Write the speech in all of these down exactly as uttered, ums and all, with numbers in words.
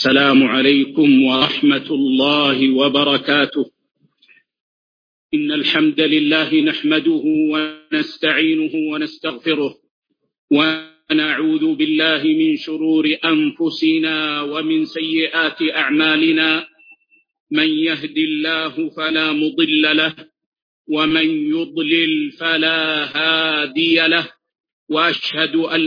السلام عليكم ورحمة الله وبركاته. إن الحمد لله نحمده ونستعينه ونستغفره ونعوذ بالله من شرور أنفسنا ومن سيئات أعمالنا. من يهد الله فلا مضل له ومن يضلل فلا هادي له، وأشهد أن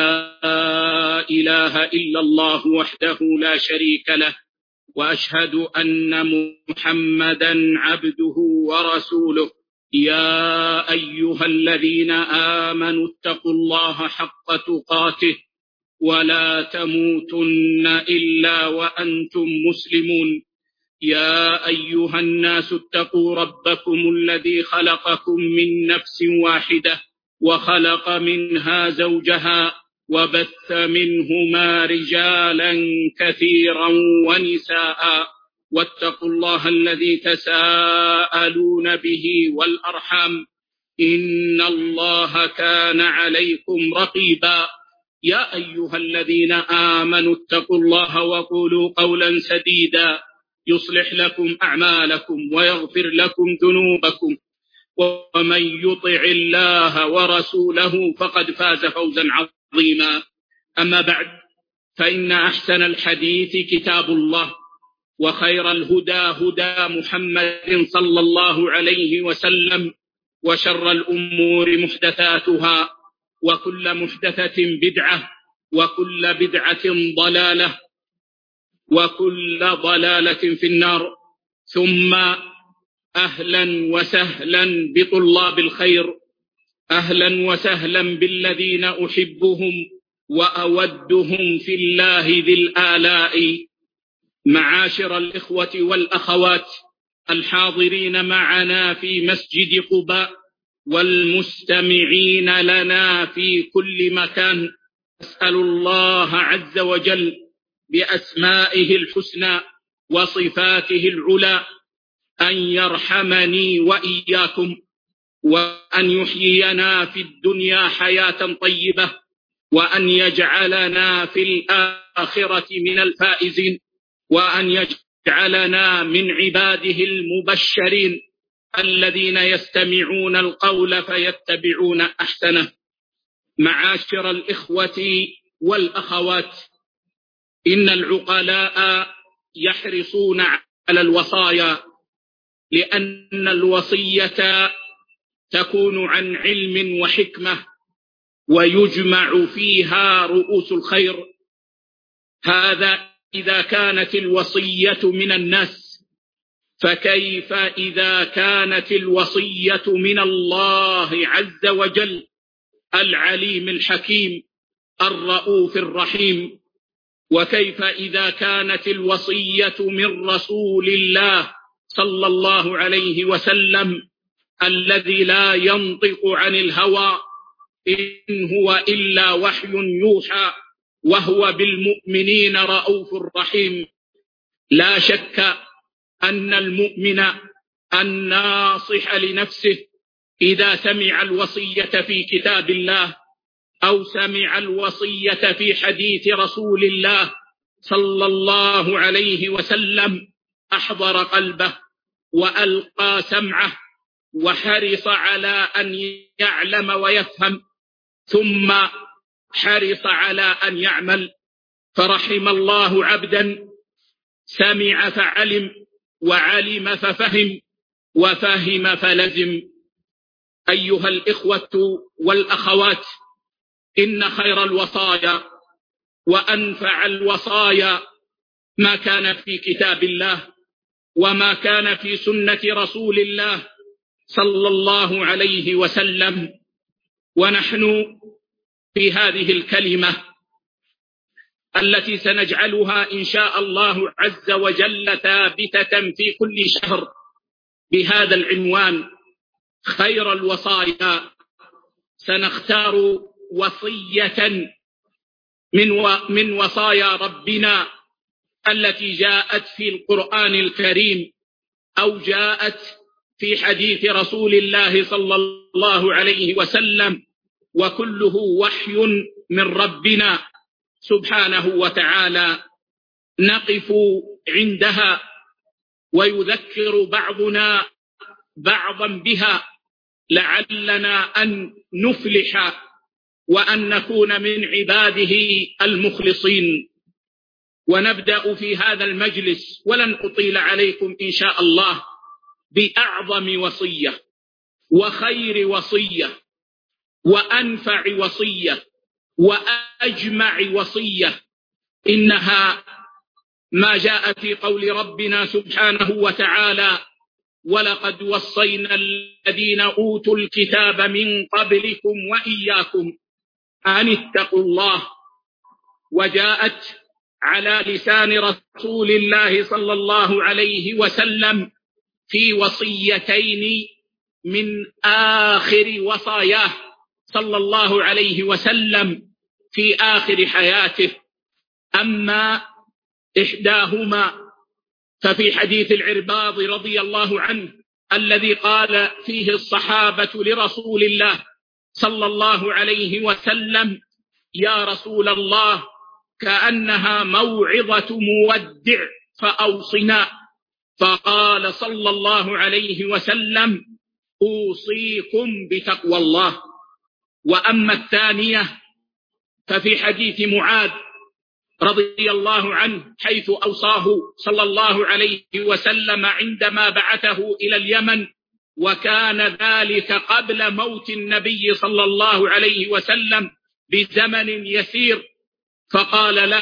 لا إله إلا الله وحده لا شريك له، وأشهد أن محمدا عبده ورسوله. يا أيها الذين آمنوا اتقوا الله حق تقاته ولا تموتن إلا وأنتم مسلمون. يا أيها الناس اتقوا ربكم الذي خلقكم من نفس واحدة وخلق منها زوجها وبث منهما رجالا كثيرا ونساء، واتقوا الله الذي تساءلون به والأرحام، إن الله كان عليكم رقيبا. يا أيها الذين آمنوا اتقوا الله وقولوا قولا سديدا يصلح لكم أعمالكم ويغفر لكم ذنوبكم، ومن يطع الله ورسوله فقد فاز فوزا عظيما. أما بعد، فإن أحسن الحديث كتاب الله، وخير الهدى هدى محمد صلى الله عليه وسلم، وشر الأمور محدثاتها، وكل محدثة بدعة، وكل بدعة ضلالة، وكل ضلالة في النار. ثم أهلا وسهلا بطلاب الخير، أهلا وسهلا بالذين أحبهم وأودهم في الله ذي الآلاء. معاشر الإخوة والأخوات الحاضرين معنا في مسجد قباء والمستمعين لنا في كل مكان، أسأل الله عز وجل بأسمائه الحسنى وصفاته العلى أن يرحمني وإياكم، وأن يحيينا في الدنيا حياة طيبة، وأن يجعلنا في الآخرة من الفائزين، وأن يجعلنا من عباده المبشرين الذين يستمعون القول فيتبعون أحسنه. معاشر الإخوة والأخوات، إن العقلاء يحرصون على الوصايا، لأن الوصية تكون عن علم وحكمة، ويجمع فيها رؤوس الخير. هذا إذا كانت الوصية من الناس، فكيف إذا كانت الوصية من الله عز وجل العليم الحكيم الرؤوف الرحيم؟ وكيف إذا كانت الوصية من رسول الله صلى الله عليه وسلم الذي لا ينطق عن الهوى، إن هو إلا وحي يوحى، وهو بالمؤمنين رؤوف رحيم؟ لا شك أن المؤمن الناصح لنفسه إذا سمع الوصية في كتاب الله أو سمع الوصية في حديث رسول الله صلى الله عليه وسلم أحضر قلبه وألقى سمعه وحرص على أن يعلم ويفهم، ثم حرص على أن يعمل. فرحم الله عبدا سمع فعلم، وعلم ففهم، وفهم فلزم. أيها الإخوة والأخوات، إن خير الوصايا وأنفع الوصايا ما كان في كتاب الله وما كان في سنة رسول الله صلى الله عليه وسلم. ونحن في هذه الكلمة التي سنجعلها إن شاء الله عز وجل ثابتة في كل شهر بهذا العنوان، خير الوصايا، سنختار وصية من من وصايا ربنا التي جاءت في القرآن الكريم أو جاءت في حديث رسول الله صلى الله عليه وسلم، وكله وحي من ربنا سبحانه وتعالى. نقف عندها ويذكر بعضنا بعضا بها لعلنا أن نفلح وأن نكون من عباده المخلصين. ونبدأ في هذا المجلس ولن أطيل عليكم إن شاء الله بأعظم وصية وخير وصية وأنفع وصية وأجمع وصية، إنها ما جاء في قول ربنا سبحانه وتعالى: ولقد وصينا الذين أوتوا الكتاب من قبلكم وإياكم أن اتقوا الله. وجاءت على لسان رسول الله صلى الله عليه وسلم في وصيتين من آخر وصاياه صلى الله عليه وسلم في آخر حياته. أما إحداهما ففي حديث العرباض رضي الله عنه الذي قال فيه الصحابة لرسول الله صلى الله عليه وسلم: يا رسول الله، كأنها موعظة مودع فأوصنا. فقال صلى الله عليه وسلم: أوصيكم بتقوى الله. وأما الثانية ففي حديث معاذ رضي الله عنه حيث أوصاه صلى الله عليه وسلم عندما بعثه إلى اليمن، وكان ذلك قبل موت النبي صلى الله عليه وسلم بزمن يسير، فقال له: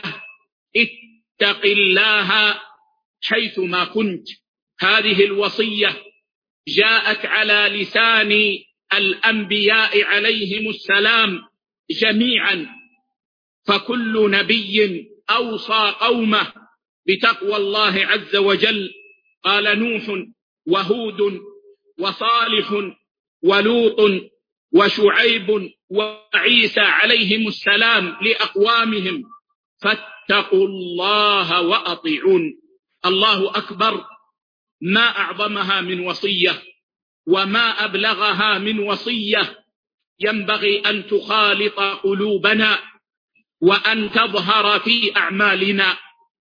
اتق الله حيثما كنت. هذه الوصية جاءت على لسان الأنبياء عليهم السلام جميعا، فكل نبي أوصى قومه بتقوى الله عز وجل. قال نوح وهود وصالح ولوط وشعيب وعيسى عليهم السلام لأقوامهم: فاتقوا الله وأطيعون. الله أكبر، ما أعظمها من وصية وما أبلغها من وصية ينبغي أن تخالط قلوبنا وأن تظهر في أعمالنا.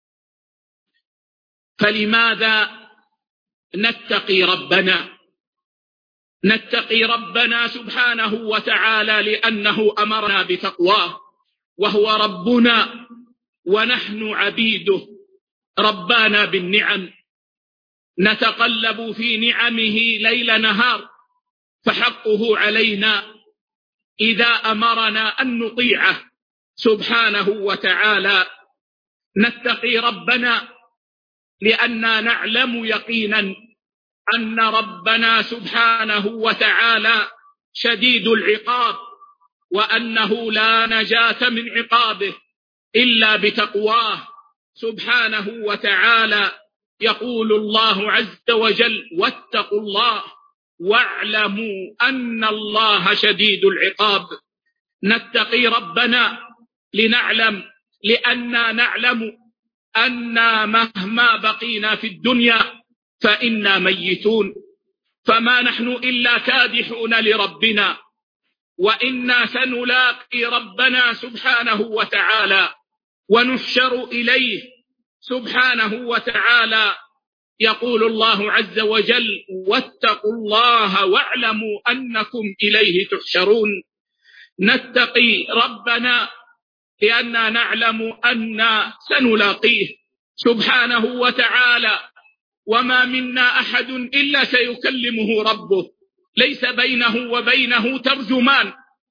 فلماذا نتقي ربنا؟ نتقي ربنا سبحانه وتعالى لأنه أمرنا بتقواه، وهو ربنا ونحن عبيده، ربانا بالنعم، نتقلب في نعمه ليل نهار، فحقه علينا إذا أمرنا أن نطيعه سبحانه وتعالى. نتقي ربنا لأننا نعلم يقينا أن ربنا سبحانه وتعالى شديد العقاب، وأنه لا نجاة من عقابه إلا بتقواه سبحانه وتعالى. يقول الله عز وجل: واتقوا الله واعلموا أن الله شديد العقاب. نتقي ربنا لنعلم لأننا نعلم أن مهما بقينا في الدنيا فإنا ميتون، فما نحن إلا كادحون لربنا، وإنا سنلاقي ربنا سبحانه وتعالى ونحشر إليه سبحانه وتعالى. يقول الله عز وجل: واتقوا الله واعلموا أنكم إليه تحشرون. نتقي ربنا لأننا نعلم أن سنلاقيه سبحانه وتعالى، وما منا أحد إلا سيكلمه ربه، ليس بينه وبينه ترجمان.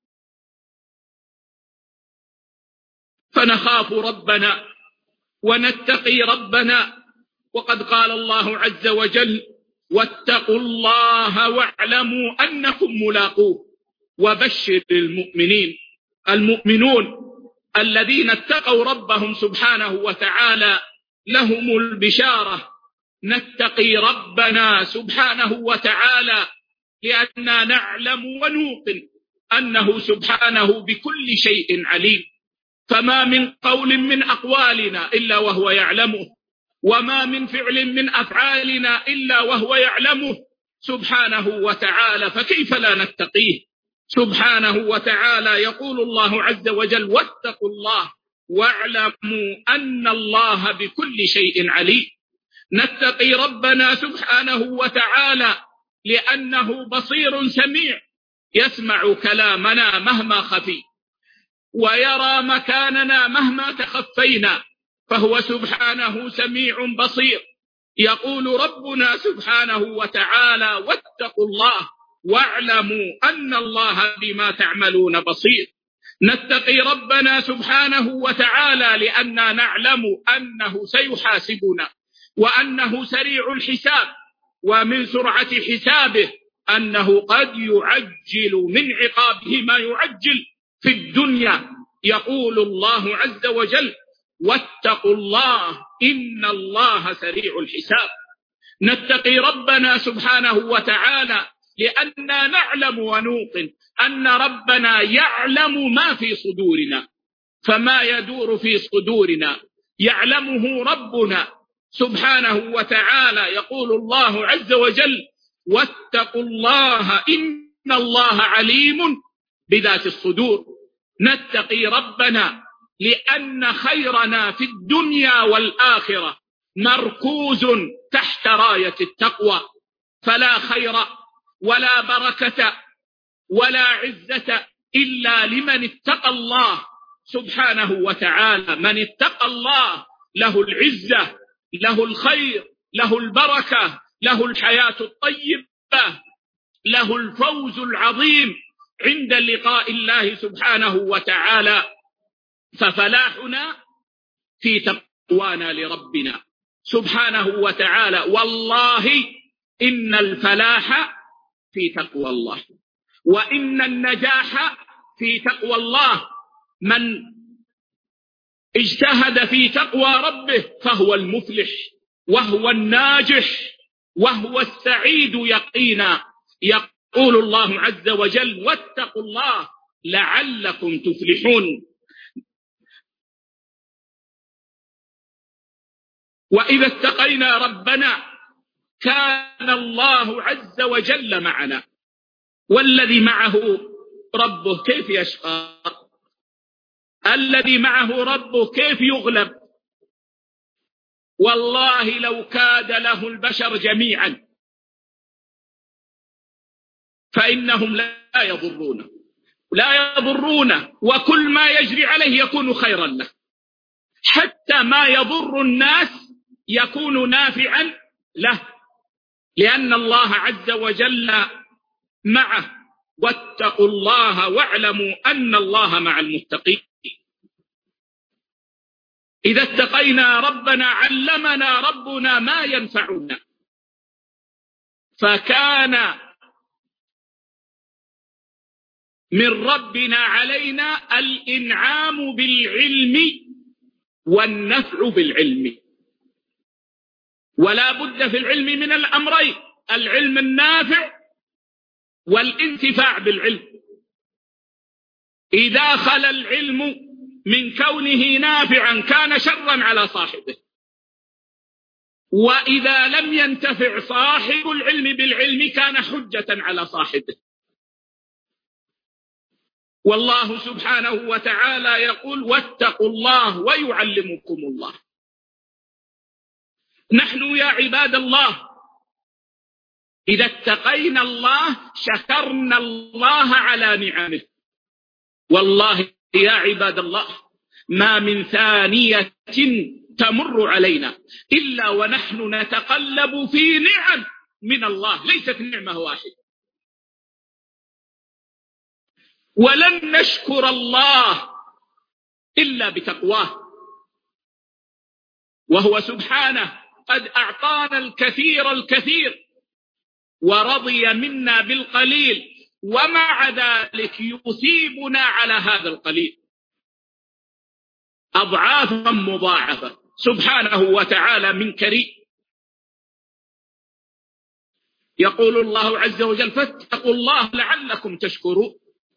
فنخاف ربنا ونتقي ربنا، وقد قال الله عز وجل: واتقوا الله واعلموا أنكم ملاقوه. وبشر المؤمنين. المؤمنون الذين اتقوا ربهم سبحانه وتعالى لهم البشارة. نتقي ربنا سبحانه وتعالى لأننا نعلم ونوقن أنه سبحانه بكل شيء عليم، فما من قول من أقوالنا إلا وهو يعلمه، وما من فعل من أفعالنا إلا وهو يعلمه سبحانه وتعالى، فكيف لا نتقيه سبحانه وتعالى؟ يقول الله عز وجل: واتقوا الله واعلموا أن الله بكل شيء عليم. نتقي ربنا سبحانه وتعالى لأنه بصير سميع، يسمع كلامنا مهما خفي، ويرى مكاننا مهما تخفينا، فهو سبحانه سميع بصير. يقول ربنا سبحانه وتعالى: واتقوا الله واعلموا أن الله بما تعملون بصير. نتقي ربنا سبحانه وتعالى لأننا نعلم أنه سيحاسبنا، وأنه سريع الحساب، ومن سرعة حسابه أنه قد يعجل من عقابه ما يعجل في الدنيا. يقول الله عز وجل: واتقوا الله إن الله سريع الحساب. نتقي ربنا سبحانه وتعالى لأننا نعلم ونوقن أن ربنا يعلم ما في صدورنا، فما يدور في صدورنا يعلمه ربنا سبحانه وتعالى. يقول الله عز وجل: واتقوا الله إن الله عليم بذات الصدور. نتقي ربنا لأن خيرنا في الدنيا والآخرة مركوز تحت راية التقوى، فلا خير ولا بركة ولا عزة إلا لمن اتقى الله سبحانه وتعالى. من اتقى الله له العزة، له الخير، له البركة، له الحياة الطيبة، له الفوز العظيم عند لقاء الله سبحانه وتعالى. ففلاحنا في تقوانا لربنا سبحانه وتعالى. والله إن الفلاح في تقوى الله، وإن النجاح في تقوى الله. من اجتهد في تقوى ربه فهو المفلح، وهو الناجح، وهو السعيد يقينا. يقول الله عز وجل: واتقوا الله لعلكم تفلحون. وإذا اتقينا ربنا كان الله عز وجل معنا، والذي معه ربه كيف يشقى؟ الذي معه ربه كيف يغلب؟ والله لو كاد له البشر جميعا فإنهم لا يضرونه لا يضرونه وكل ما يجري عليه يكون خيرا له، حتى ما يضر الناس يكون نافعا له، لأن الله عز وجل معه. واتقوا الله واعلموا أن الله مع المتقين. إذا اتقينا ربنا علمنا ربنا ما ينفعنا، فكان من ربنا علينا الإنعام بالعلم والنفع بالعلم. ولا بد في العلم من الأمرين: العلم النافع والانتفاع بالعلم. إذا خلا العلم من كونه نافعا كان شرا على صاحبه، وإذا لم ينتفع صاحب العلم بالعلم كان حجة على صاحبه. والله سبحانه وتعالى يقول: واتقوا الله ويعلمكم الله. نحن يا عباد الله إذا اتقينا الله شكرنا الله على نعمه. والله يا عباد الله ما من ثانية تمر علينا إلا ونحن نتقلب في نعم من الله، ليست نعمة واحدة. ولن نشكر الله إلا بتقواه، وهو سبحانه قد أعطانا الكثير الكثير ورضي منا بالقليل، ومع ذلك يثيبنا على هذا القليل أضعافا مضاعفة سبحانه وتعالى من كريم. يقول الله عز وجل: فاتقوا الله لعلكم تشكرون.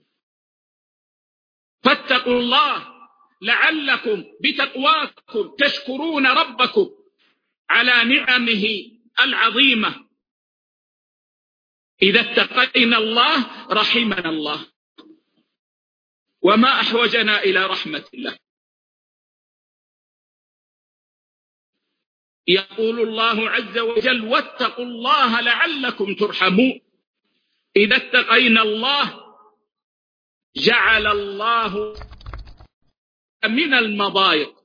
فاتقوا الله لعلكم بتقواكم تشكرون ربكم على نعمه العظيمة. إذا اتقينا الله رحمنا الله، وما أحوجنا إلى رحمة الله. يقول الله عز وجل واتقوا الله لعلكم ترحمون. إذا اتقينا الله جعل الله من المضايق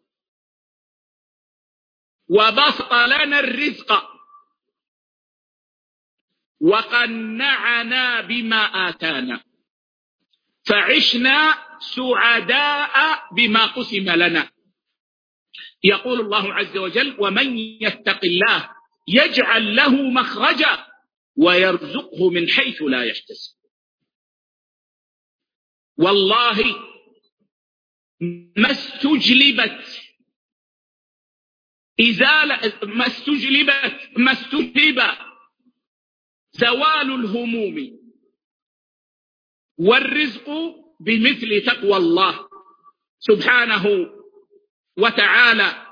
وبسط لنا الرزق وقنعنا بما آتانا فعشنا سعداء بما قسم لنا. يقول الله عز وجل ومن يتق الله يجعل له مخرجا ويرزقه من حيث لا يحتسب. والله ما استجلبت إزالة ما استجلبت ما استجلب زوال الهموم والرزق بمثل تقوى الله سبحانه وتعالى.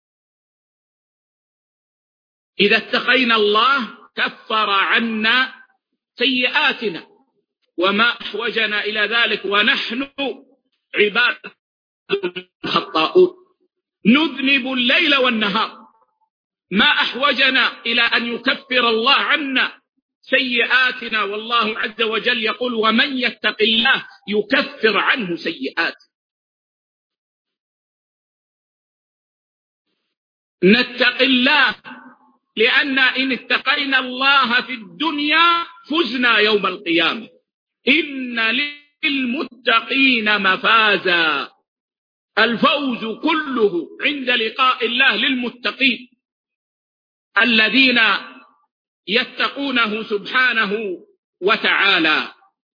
إذا اتقينا الله كفر عنا سيئاتنا وما أحوجنا إلى ذلك ونحن عباد خطاؤون نذنب الليل والنهار. ما أحوجنا إلى أن يكفر الله عنا سيئاتنا، والله عز وجل يقول ومن يتق الله يكفر عنه سيئاته. نتق الله لأن إن اتقينا الله في الدنيا فزنا يوم القيامة. إن للمتقين مفازا، الفوز كله عند لقاء الله للمتقين الذين يتقونه سبحانه وتعالى.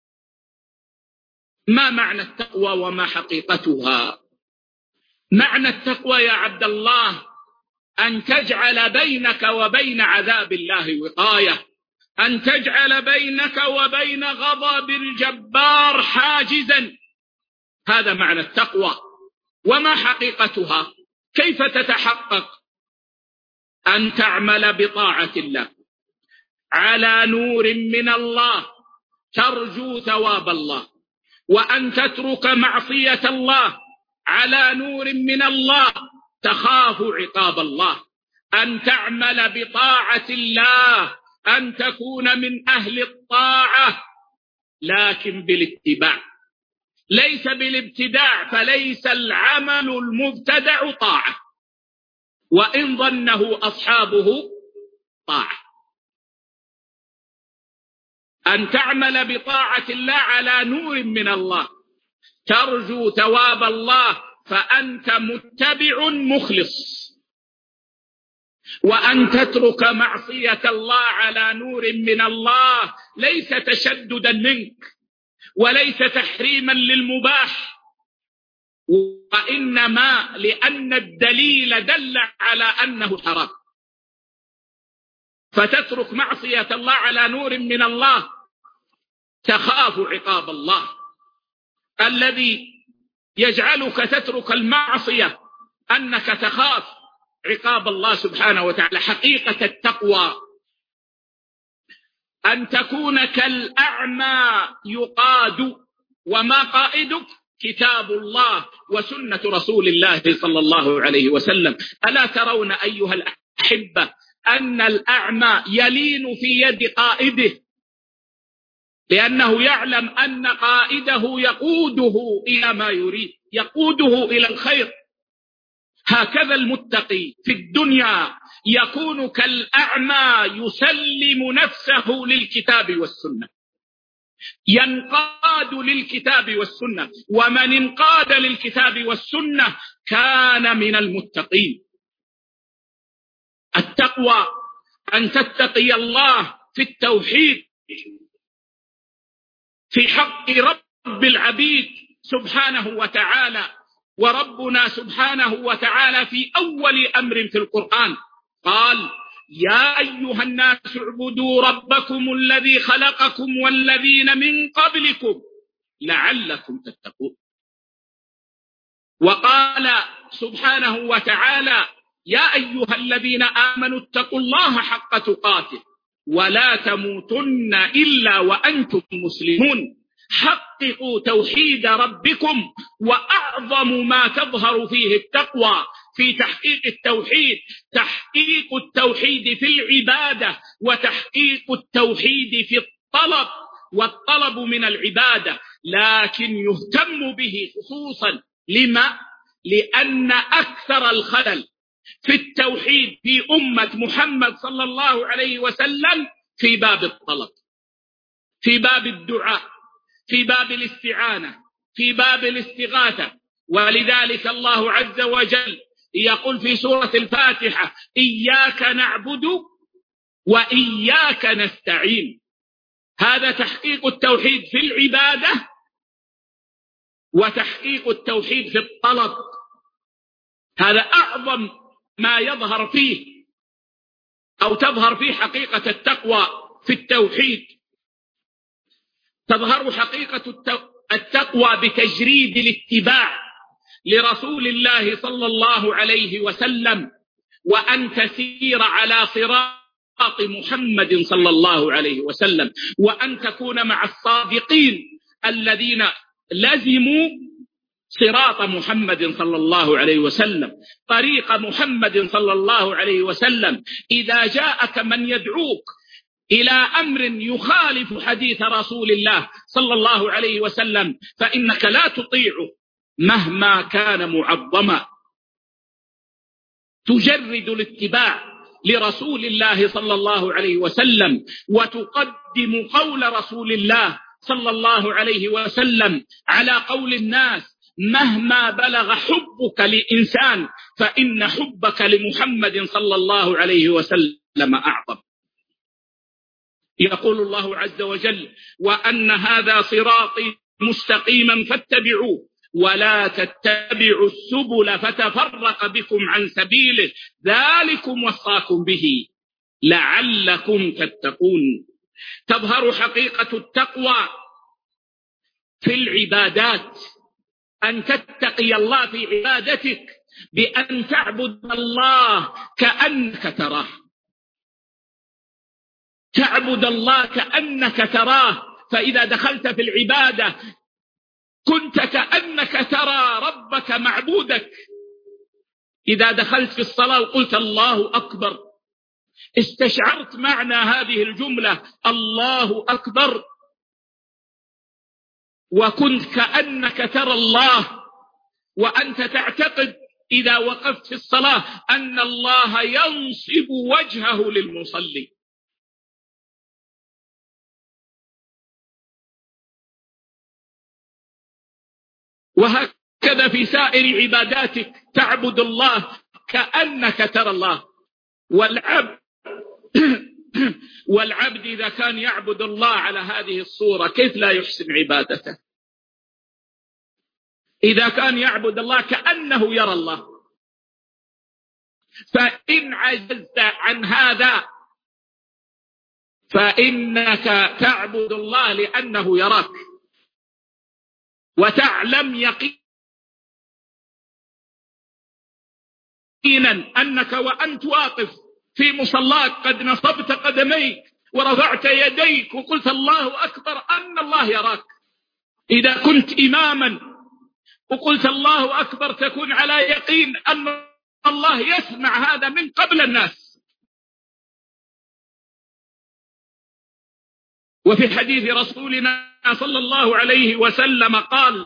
ما معنى التقوى وما حقيقتها؟ معنى التقوى يا عبد الله أن تجعل بينك وبين عذاب الله وقاية، أن تجعل بينك وبين غضب الجبار حاجزا. هذا معنى التقوى. وما حقيقتها؟ كيف تتحقق؟ أن تعمل بطاعة الله على نور من الله ترجو ثواب الله، وأن تترك معصية الله على نور من الله تخاف عقاب الله. أن تعمل بطاعة الله، أن تكون من أهل الطاعة لكن بالاتباع، ليس بالابتداع، فليس العمل المبتدع طاعة وإن ظنه أصحابه طاعة. أن تعمل بطاعة الله على نور من الله ترجو ثواب الله فأنت متبع مخلص، وأن تترك معصية الله على نور من الله ليس تشددا منك وليس تحريما للمباح، وإنما لأن الدليل دل على أنه حرام. فتترك معصية الله على نور من الله تخاف عقاب الله. الذي يجعلك تترك المعصية أنك تخاف عقاب الله سبحانه وتعالى. حقيقة التقوى أن تكون كالأعمى يقاد، وما قائدك كتاب الله وسنة رسول الله صلى الله عليه وسلم. ألا ترون أيها الأحبة أن الأعمى يلين في يد قائده لأنه يعلم أن قائده يقوده إلى ما يريد، يقوده إلى الخير. هكذا المتقي في الدنيا يكون كالأعمى يسلم نفسه للكتاب والسنة، ينقاد للكتاب والسنة، ومن انقاد للكتاب والسنة كان من المتقين. التقوى أن تتقي الله في التوحيد في حق رب العبيد سبحانه وتعالى. وربنا سبحانه وتعالى في أول أمر في القرآن قال يا أيها الناس اعبدوا ربكم الذي خلقكم والذين من قبلكم لعلكم تتقون. وقال سبحانه وتعالى يا أيها الذين آمنوا اتقوا الله حق تقاته ولا تموتن إلا وأنتم مسلمون. حققوا توحيد ربكم، وأعظم ما تظهر فيه التقوى في تحقيق التوحيد، تحقيق التوحيد في العبادة وتحقيق التوحيد في الطلب، والطلب من العبادة، لكن يهتم به خصوصا. لما؟ لأن أكثر الخلل في التوحيد في أمة محمد صلى الله عليه وسلم في باب الطلب، في باب الدعاء، في باب الاستعانة، في باب الاستغاثة. ولذلك الله عز وجل يقول في سورة الفاتحة: إياك نعبد وإياك نستعين. هذا تحقيق التوحيد في العبادة وتحقيق التوحيد في الطلب. هذا أعظم ما يظهر فيه أو تظهر فيه حقيقة التقوى في التوحيد. تظهر حقيقة التقوى بتجريد الاتباع لرسول الله صلى الله عليه وسلم، وأن تسير على صراط محمد صلى الله عليه وسلم، وأن تكون مع الصادقين الذين لزموا صراط محمد صلى الله عليه وسلم، طريق محمد صلى الله عليه وسلم. إذا جاءك من يدعوك إلى أمر يخالف حديث رسول الله صلى الله عليه وسلم فإنك لا تطيعه مهما كان معظما، تجرد الاتباع لرسول الله صلى الله عليه وسلم، وتقدم قول رسول الله صلى الله عليه وسلم على قول الناس. مهما بلغ حبك لإنسان فإن حبك لمحمد صلى الله عليه وسلم أعظم. يقول الله عز وجل: وأن هذا صراطي مستقيما فاتبعوه ولا تتبعوا السبل فتفرق بكم عن سبيله ذلكم وصاكم به لعلكم تتقون. تظهر حقيقة التقوى في العبادات، أن تتقي الله في عبادتك بأن تعبد الله كأنك تراه، تعبد الله كأنك تراه. فإذا دخلت في العبادة كنت كأنك ترى ربك معبودك. إذا دخلت في الصلاة وقلت الله أكبر استشعرت معنى هذه الجملة الله أكبر، وكنت كأنك ترى الله، وأنت تعتقد إذا وقفت في الصلاة أن الله ينصب وجهه للمصلي. وهكذا في سائر عباداتك تعبد الله كأنك ترى الله. والعبد والعبد إذا كان يعبد الله على هذه الصورة كيف لا يحسن عبادته؟ إذا كان يعبد الله كأنه يرى الله. فإن عجزت عن هذا فإنك تعبد الله لأنه يراك، وتعلم يقينا أنك وأنت واقف في مصلاك قد نصبت قدميك ورفعت يديك وقلت الله أكبر أن الله يراك. إذا كنت إماما وقلت الله أكبر تكون على يقين أن الله يسمع هذا من قبل الناس. وفي حديث رسولنا صلى الله عليه وسلم قال: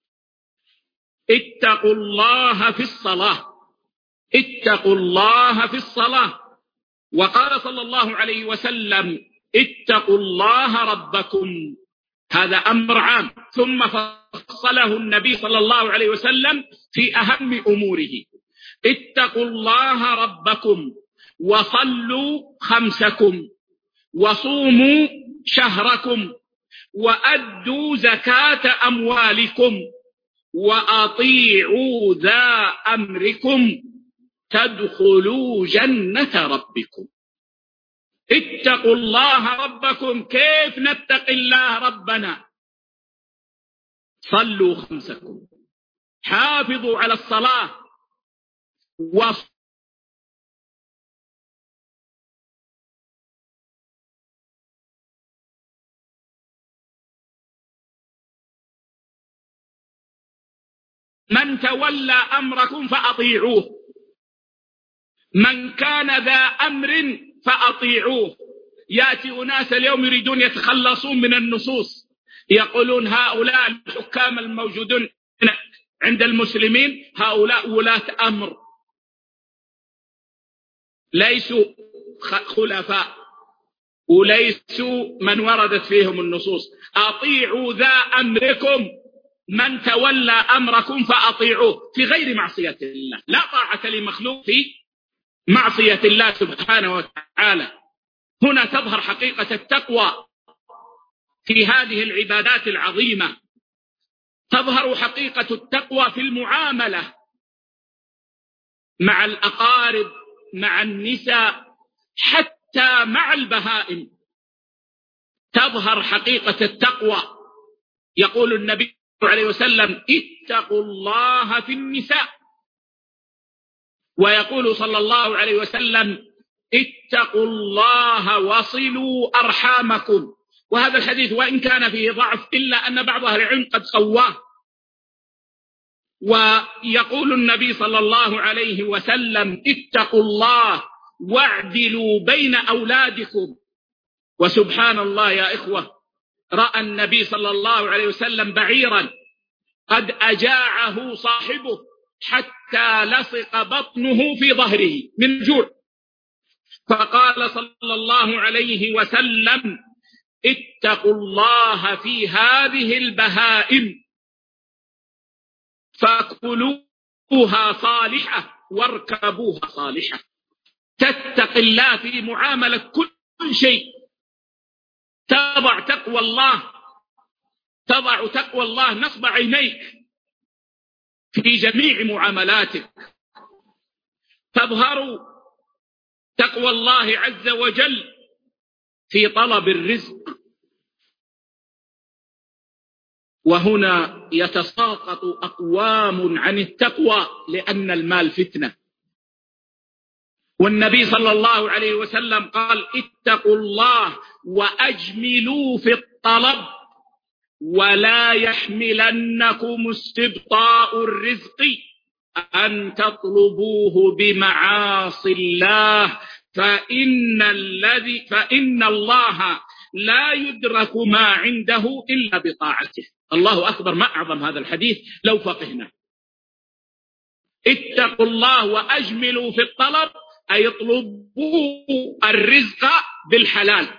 اتقوا الله في الصلاة، اتقوا الله في الصلاة. وقال صلى الله عليه وسلم: اتقوا الله ربكم. هذا أمر عام، ثم فصله النبي صلى الله عليه وسلم في أهم أموره: اتقوا الله ربكم وصلوا خمسكم وصوموا شهركم وأدوا زكاة أموالكم وأطيعوا ذا أمركم تدخلوا جنة ربكم. اتقوا الله ربكم. كيف نتقي الله ربنا؟ صلوا خمسكم، حافظوا على الصلاة، وصلوا من تولى أمركم فأطيعوه. من كان ذا أمر فأطيعوه. يأتي أناس اليوم يريدون يتخلصون من النصوص، يقولون هؤلاء الحكام الموجودون عند المسلمين هؤلاء ولاة أمر، ليسوا خلفاء وليسوا من وردت فيهم النصوص. أطيعوا ذا أمركم، من تولى أمركم فأطيعوه في غير معصية الله. لا طاعة لمخلوق في معصية الله سبحانه وتعالى. هنا تظهر حقيقة التقوى في هذه العبادات العظيمة، تظهر حقيقة التقوى في المعاملة مع الأقارب، مع النساء، حتى مع البهائم تظهر حقيقة التقوى. يقول النبي عليه وسلم اتقوا الله في النساء، ويقول صلى الله عليه وسلم اتقوا الله وصلوا أرحامكم. وهذا الحديث وإن كان فيه ضعف إلا أن بعض أهل العلم قد قواه. ويقول النبي صلى الله عليه وسلم اتقوا الله واعدلوا بين أولادكم. وسبحان الله يا إخوة، رأى النبي صلى الله عليه وسلم بعيرا قد أجاعه صاحبه حتى لصق بطنه في ظهره من الجوع، فقال صلى الله عليه وسلم اتقوا الله في هذه البهائم فكلوها صالحة واركبوها صالحة. تتق الله في معاملة كل شيء، تضع تقوى الله، تضع تقوى الله نصب عينيك في جميع معاملاتك. تظهر تقوى الله عز وجل في طلب الرزق. وهنا يتساقط أقوام عن التقوى لأن المال فتنة، والنبي صلى الله عليه وسلم قال اتقوا الله وأجملوا في الطلب ولا يحملنكم استبطاء الرزق أن تطلبوه بمعاصي الله فإن, الذي فإن الله لا يدرك ما عنده إلا بطاعته. الله أكبر، ما أعظم هذا الحديث لو فقهنا. اتقوا الله وأجملوا في الطلب أي اطلبوا الرزق بالحلال،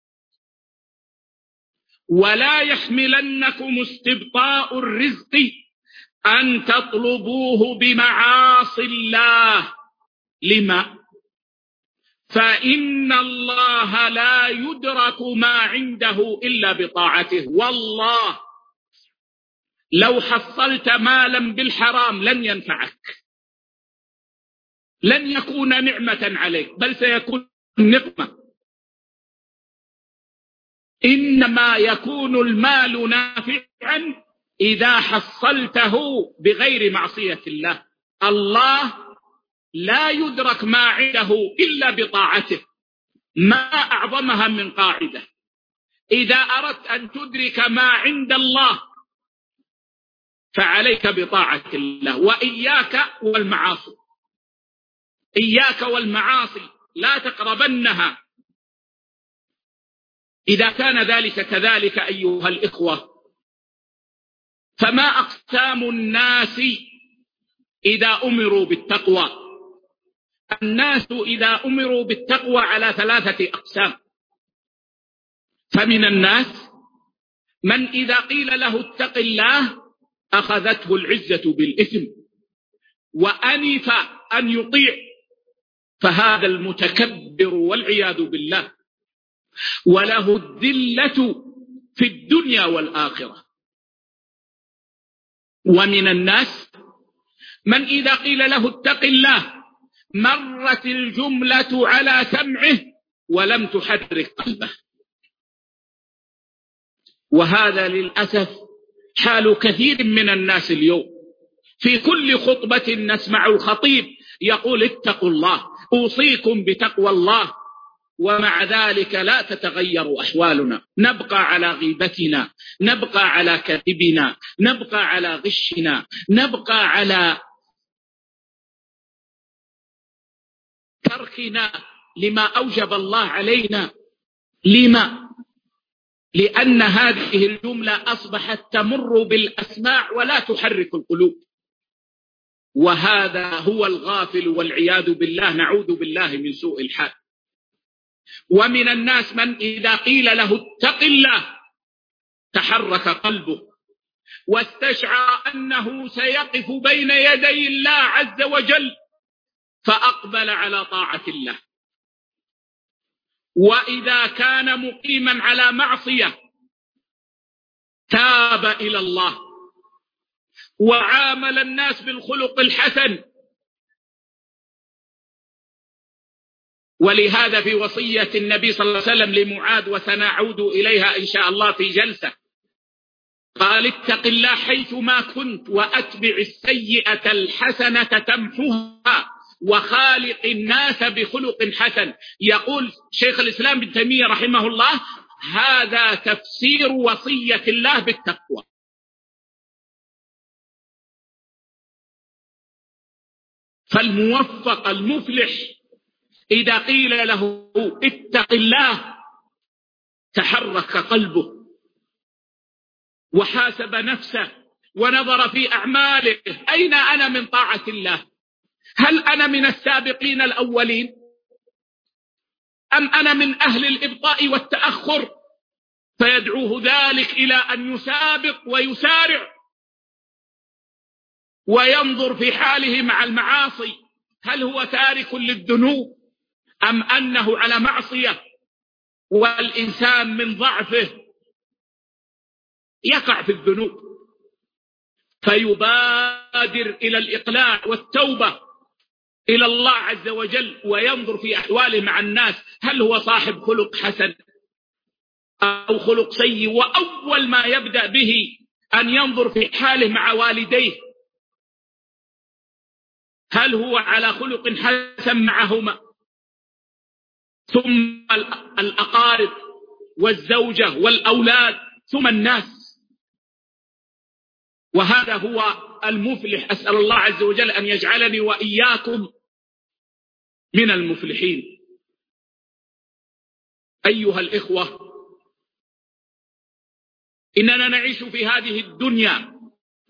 ولا يحملنكم استبطاء الرزق أن تطلبوه بمعاصي الله. لما؟ فإن الله لا يدرك ما عنده إلا بطاعته. والله لو حصلت مالا بالحرام لن ينفعك، لن يكون نعمة عليك، بل سيكون نقمة. إنما يكون المال نافعا إذا حصلته بغير معصية الله. الله لا يدرك ما عنده إلا بطاعته. ما أعظمها من قاعدة: إذا أردت أن تدرك ما عند الله فعليك بطاعة الله، وإياك والمعاصي، إياك والمعاصي لا تقربنها. إذا كان ذلك كذلك أيها الإخوة، فما أقسام الناس إذا أمروا بالتقوى؟ الناس إذا أمروا بالتقوى على ثلاثة أقسام. فمن الناس من إذا قيل له اتق الله أخذته العزة بالإثم وأنف أن يطيع، فهذا المتكبر والعياذ بالله، وله الذلة في الدنيا والآخرة. ومن الناس من إذا قيل له اتق الله مرت الجملة على سمعه ولم تحرك قلبه. وهذا للأسف حال كثير من الناس اليوم. في كل خطبة نسمع الخطيب يقول اتقوا الله، أوصيكم بتقوى الله، ومع ذلك لا تتغير أحوالنا. نبقى على غيبتنا، نبقى على كذبنا، نبقى على غشنا، نبقى على تركنا لما أوجب الله علينا. لما؟ لأن هذه الجملة أصبحت تمر بالأسماع ولا تحرك القلوب، وهذا هو الغافل والعياذ بالله، نعوذ بالله من سوء الحال. ومن الناس من إذا قيل له اتق الله تحرك قلبه واستشعر أنه سيقف بين يدي الله عز وجل فأقبل على طاعة الله. وإذا كان مقيما على معصية تاب إلى الله وعامل الناس بالخلق الحسن. ولهذا في وصية النبي صلى الله عليه وسلم لمعاذ، وسنعود إليها إن شاء الله في جلسة، قال اتق الله حيثما كنت وأتبع السيئة الحسنة تمحوها وخالق الناس بخلق حسن. يقول شيخ الإسلام ابن تيمية رحمه الله هذا تفسير وصية الله بالتقوى. فالموفق المفلح إذا قيل له اتق الله تحرك قلبه وحاسب نفسه ونظر في أعماله، أين أنا من طاعة الله؟ هل أنا من السابقين الأولين أم أنا من أهل الإبطاء والتأخر؟ فيدعوه ذلك إلى أن يسابق ويسارع وينظر في حاله مع المعاصي، هل هو تارك للذنوب أم أنه على معصية؟ والإنسان من ضعفه يقع في الذنوب فيبادر إلى الإقلاع والتوبة إلى الله عز وجل وينظر في أحواله مع الناس، هل هو صاحب خلق حسن أو خلق سيء؟ وأول ما يبدأ به أن ينظر في حاله مع والديه، هل هو على خلق حسن معهما؟ ثم الأقارب والزوجة والأولاد ثم الناس. وهذا هو المفلح. أسأل الله عز وجل أن يجعلني وإياكم من المفلحين. أيها الإخوة، إننا نعيش في هذه الدنيا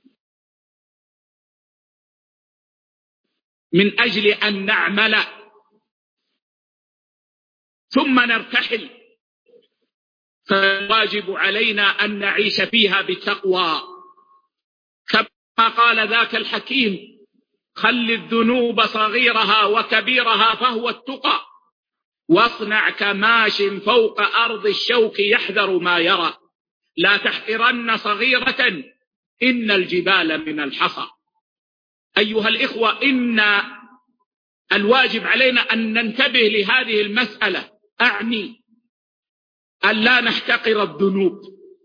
من أجل أن نعمل ثم نرتحل، فالواجب علينا أن نعيش فيها بتقوى، كما قال ذاك الحكيم خل الذنوب صغيرها وكبيرها فهو التقى، واصنع كماش فوق أرض الشوك يحذر ما يرى، لا تحقرن صغيرة إن الجبال من الحصى. أيها الإخوة، إن الواجب علينا أن ننتبه لهذه المسألة، أعني أن لا نحتقر الذنوب،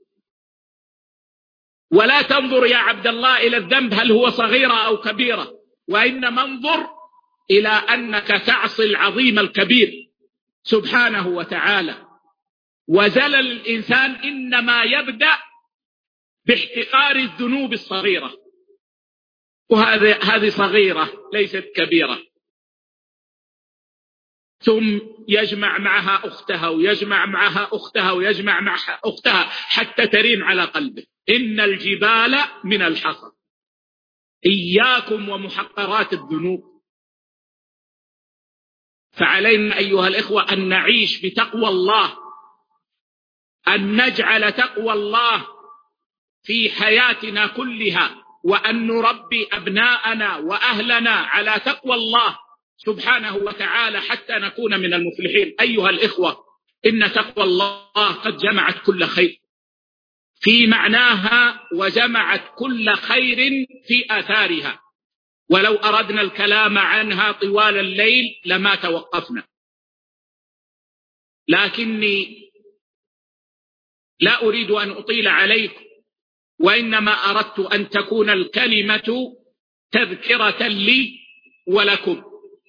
ولا تنظر يا عبد الله إلى الذنب هل هو صغيرة أو كبيرة، وإنما انظر إلى أنك تعصي العظيم الكبير سبحانه وتعالى. وزلل الإنسان إنما يبدأ باحتقار الذنوب الصغيرة، وهذه هذه صغيرة ليست كبيرة، ثم يجمع معها أختها ويجمع معها أختها ويجمع معها أختها حتى ترين على قلبه. إن الجبال من الحصى. إياكم ومحقرات الذنوب. فعلينا أيها الإخوة أن نعيش بتقوى الله، أن نجعل تقوى الله في حياتنا كلها، وأن نربي أبناءنا وأهلنا على تقوى الله سبحانه وتعالى حتى نكون من المفلحين. أيها الإخوة، إن تقوى الله قد جمعت كل خير في معناها وجمعت كل خير في آثارها، ولو أردنا الكلام عنها طوال الليل لما توقفنا، لكني لا أريد أن أطيل عليكم، وإنما أردت أن تكون الكلمة تذكرة لي ولكم،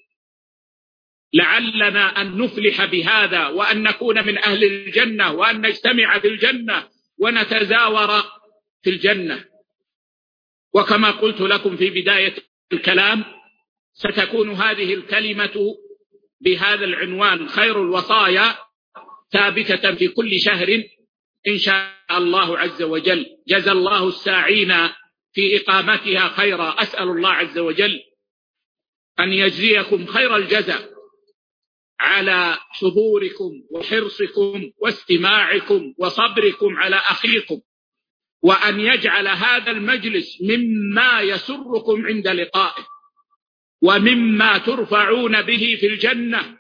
لعلنا أن نفلح بهذا وأن نكون من أهل الجنة وأن نجتمع في الجنة ونتزاور في الجنة. وكما قلت لكم في بداية الكلام، ستكون هذه الكلمة بهذا العنوان خير الوصايا ثابتة في كل شهر إن شاء الله عز وجل. جزى الله الساعين في إقامتها خيرا. أسأل الله عز وجل أن يجزيكم خير الجزاء على حضوركم وحرصكم واستماعكم وصبركم على أخيكم، وأن يجعل هذا المجلس مما يسركم عند لقائه ومما ترفعون به في الجنة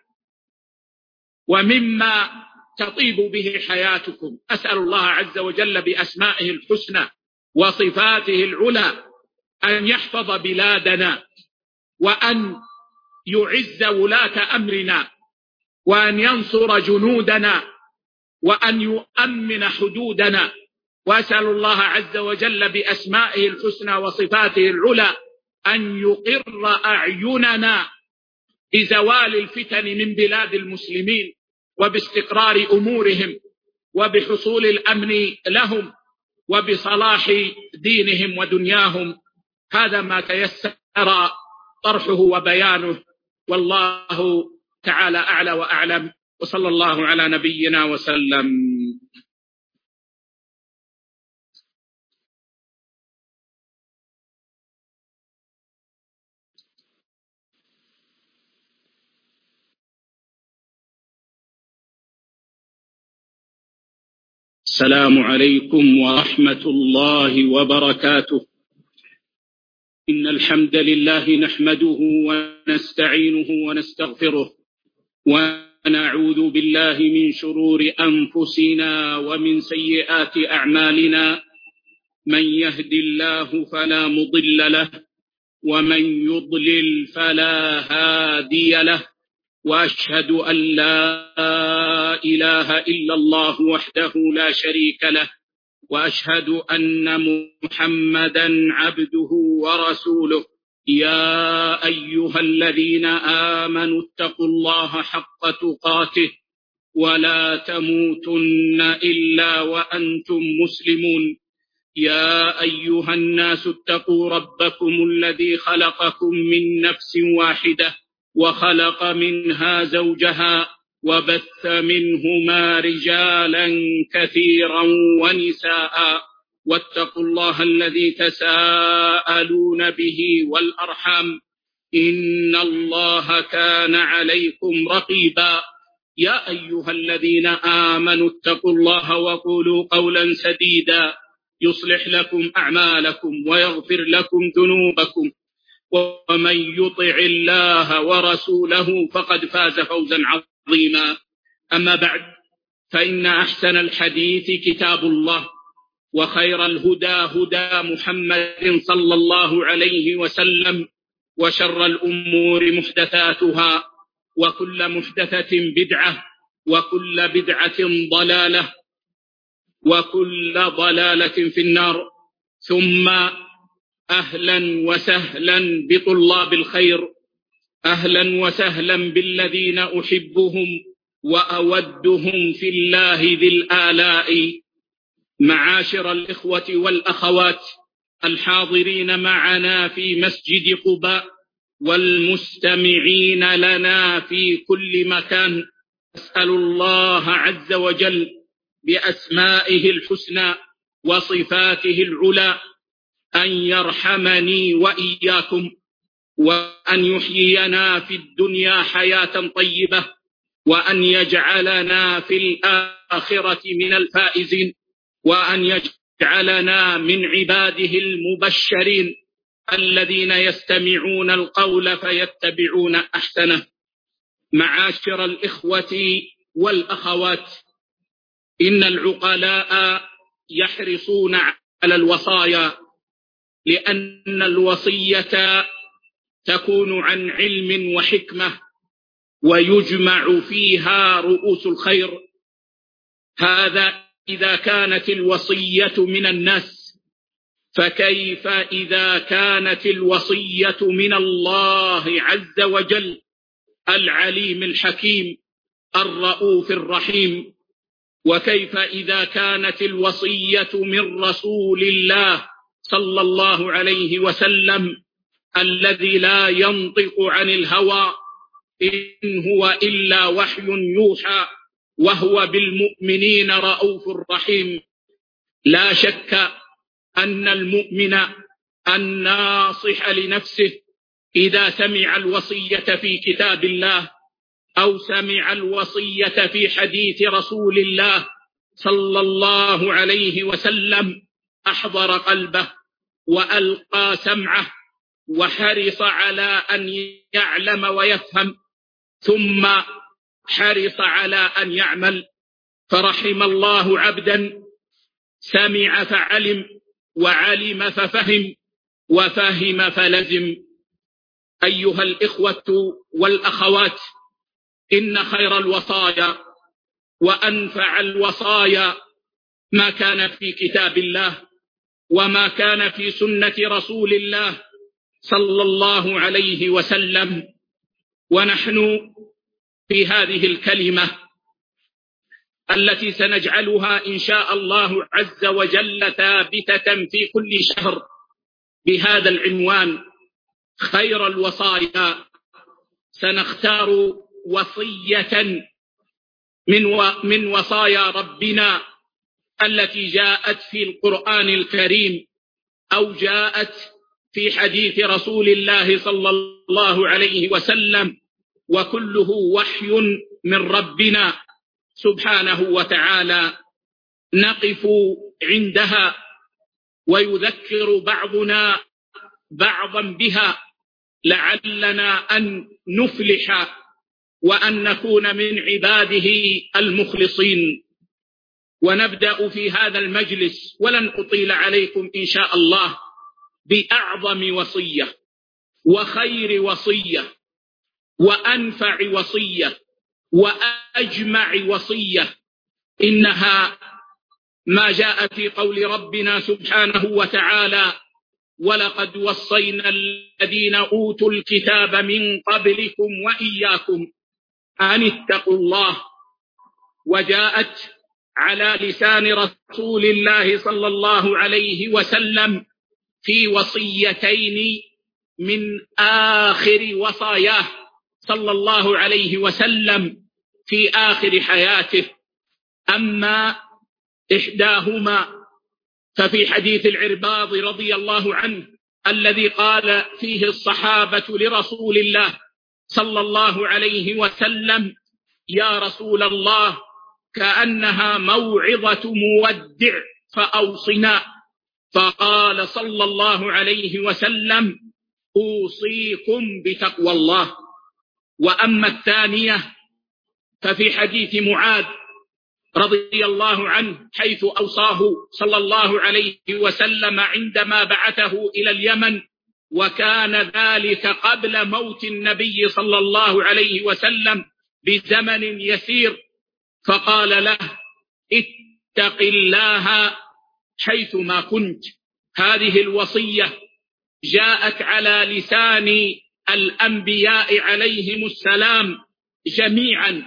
ومما تطيب به حياتكم. أسأل الله عز وجل بأسمائه الحسنى وصفاته العلى أن يحفظ بلادنا، وأن يعز ولاة أمرنا، وأن ينصر جنودنا، وأن يؤمن حدودنا. وأسأل الله عز وجل بأسمائه الحسنى وصفاته العلى أن يقر أعيننا بزوال الفتن من بلاد المسلمين وباستقرار أمورهم وبحصول الأمن لهم وبصلاح دينهم ودنياهم. هذا ما تيسر طرحه وبيانه، والله تعالى أعلى وأعلم، وصلى الله على نبينا وسلم. السلام عليكم ورحمة الله وبركاته. إن الحمد لله نحمده ونستعينه ونستغفره، ونعوذ بالله من شرور أنفسنا ومن سيئات أعمالنا. من يهد الله فلا مضل له، ومن يضلل فلا هادي له، وأشهد أن لا إله إلا الله وحده لا شريك له، وأشهد أن محمدا عبده ورسوله. يا أيها الذين آمنوا اتقوا الله حق تقاته ولا تموتن إلا وأنتم مسلمون. يا أيها الناس اتقوا ربكم الذي خلقكم من نفس واحدة وخلق منها زوجها وبث منهما رجالا كثيرا ونساء، واتقوا الله الذي تساءلون به والأرحام، إن الله كان عليكم رقيبا. يا أيها الذين آمنوا اتقوا الله وقولوا قولا سديدا يصلح لكم أعمالكم ويغفر لكم ذنوبكم، ومن يطع الله ورسوله فقد فاز فوزا عظيما. أما بعد، فإن أحسن الحديث كتاب الله، وخير الهدى هدى محمد صلى الله عليه وسلم، وشر الأمور محدثاتها، وكل محدثة بدعة، وكل بدعة ضلالة، وكل ضلالة في النار. ثم أهلا وسهلا بطلاب الخير، أهلا وسهلا بالذين أحبهم وأودهم في الله ذي الآلاء. معاشر الإخوة والأخوات الحاضرين معنا في مسجد قباء والمستمعين لنا في كل مكان، أسأل الله عز وجل بأسمائه الحسنى وصفاته العلى أن يرحمني وإياكم، وأن يحيينا في الدنيا حياة طيبة، وأن يجعلنا في الآخرة من الفائزين، وأن يجعلنا من عباده المبشرين الذين يستمعون القول فيتبعون أحسنه. معاشر الإخوة والأخوات، إن العقلاء يحرصون على الوصايا، لأن الوصية تكون عن علم وحكمة، ويجمع فيها رؤوس الخير. هذا إذا كانت الوصية من الناس، فكيف إذا كانت الوصية من الله عز وجل العليم الحكيم الرؤوف الرحيم؟ وكيف إذا كانت الوصية من رسول الله صلى الله عليه وسلم الذي لا ينطق عن الهوى إن هو إلا وحي يوحى وهو بالمؤمنين رؤوف رحيم. لا شك أن المؤمن الناصح لنفسه إذا سمع الوصية في كتاب الله أو سمع الوصية في حديث رسول الله صلى الله عليه وسلم أحضر قلبه وألقى سمعه وحرص على أن يعلم ويفهم، ثم حرص على أن يعمل. فرحم الله عبدا سمع فعلم، وعلم ففهم، وفهم فلزم. أيها الإخوة والأخوات، إن خير الوصايا وأنفع الوصايا ما كان في كتاب الله وما كان في سنة رسول الله صلى الله عليه وسلم. ونحن في هذه الكلمة التي سنجعلها إن شاء الله عز وجل ثابتة في كل شهر بهذا العنوان خير الوصايا، سنختار وصية من من وصايا ربنا التي جاءت في القرآن الكريم أو جاءت في حديث رسول الله صلى الله عليه وسلم، وكله وحي من ربنا سبحانه وتعالى. نقف عندها ويذكر بعضنا بعضا بها لعلنا أن نفلح وأن نكون من عباده المخلصين. ونبدأ في هذا المجلس ولن أطيل عليكم إن شاء الله بأعظم وصية وخير وصية وأنفع وصية وأجمع وصية، إنها ما جاء في قول ربنا سبحانه وتعالى: ولقد وصينا الذين أوتوا الكتاب من قبلكم وإياكم أن اتقوا الله. وجاءت على لسان رسول الله صلى الله عليه وسلم في وصيتين من آخر وصاياه صلى الله عليه وسلم في آخر حياته. أما إحداهما ففي حديث العرباض رضي الله عنه الذي قال فيه الصحابة لرسول الله صلى الله عليه وسلم: يا رسول الله، كأنها موعظة مودع فأوصنا. فقال صلى الله عليه وسلم: أوصيكم بتقوى الله. وأما الثانية ففي حديث معاذ رضي الله عنه حيث أوصاه صلى الله عليه وسلم عندما بعثه إلى اليمن، وكان ذلك قبل موت النبي صلى الله عليه وسلم بزمن يسير، فقال له: اتق الله حيثما كنت. هذه الوصية جاءت على لسان الأنبياء عليهم السلام جميعا،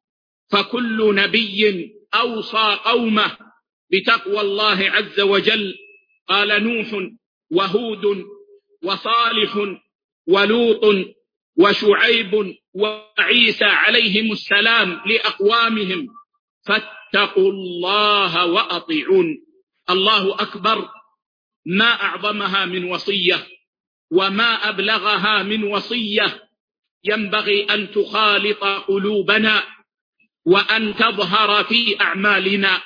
فكل نبي أوصى قومه بتقوى الله عز وجل. قال نوح وهود وصالح ولوط وشعيب وعيسى عليهم السلام لأقوامهم: فاتقوا الله وأطيعون. الله أكبر، ما أعظمها من وصية وما أبلغها من وصية. ينبغي أن تخالط قلوبنا وأن تظهر في أعمالنا.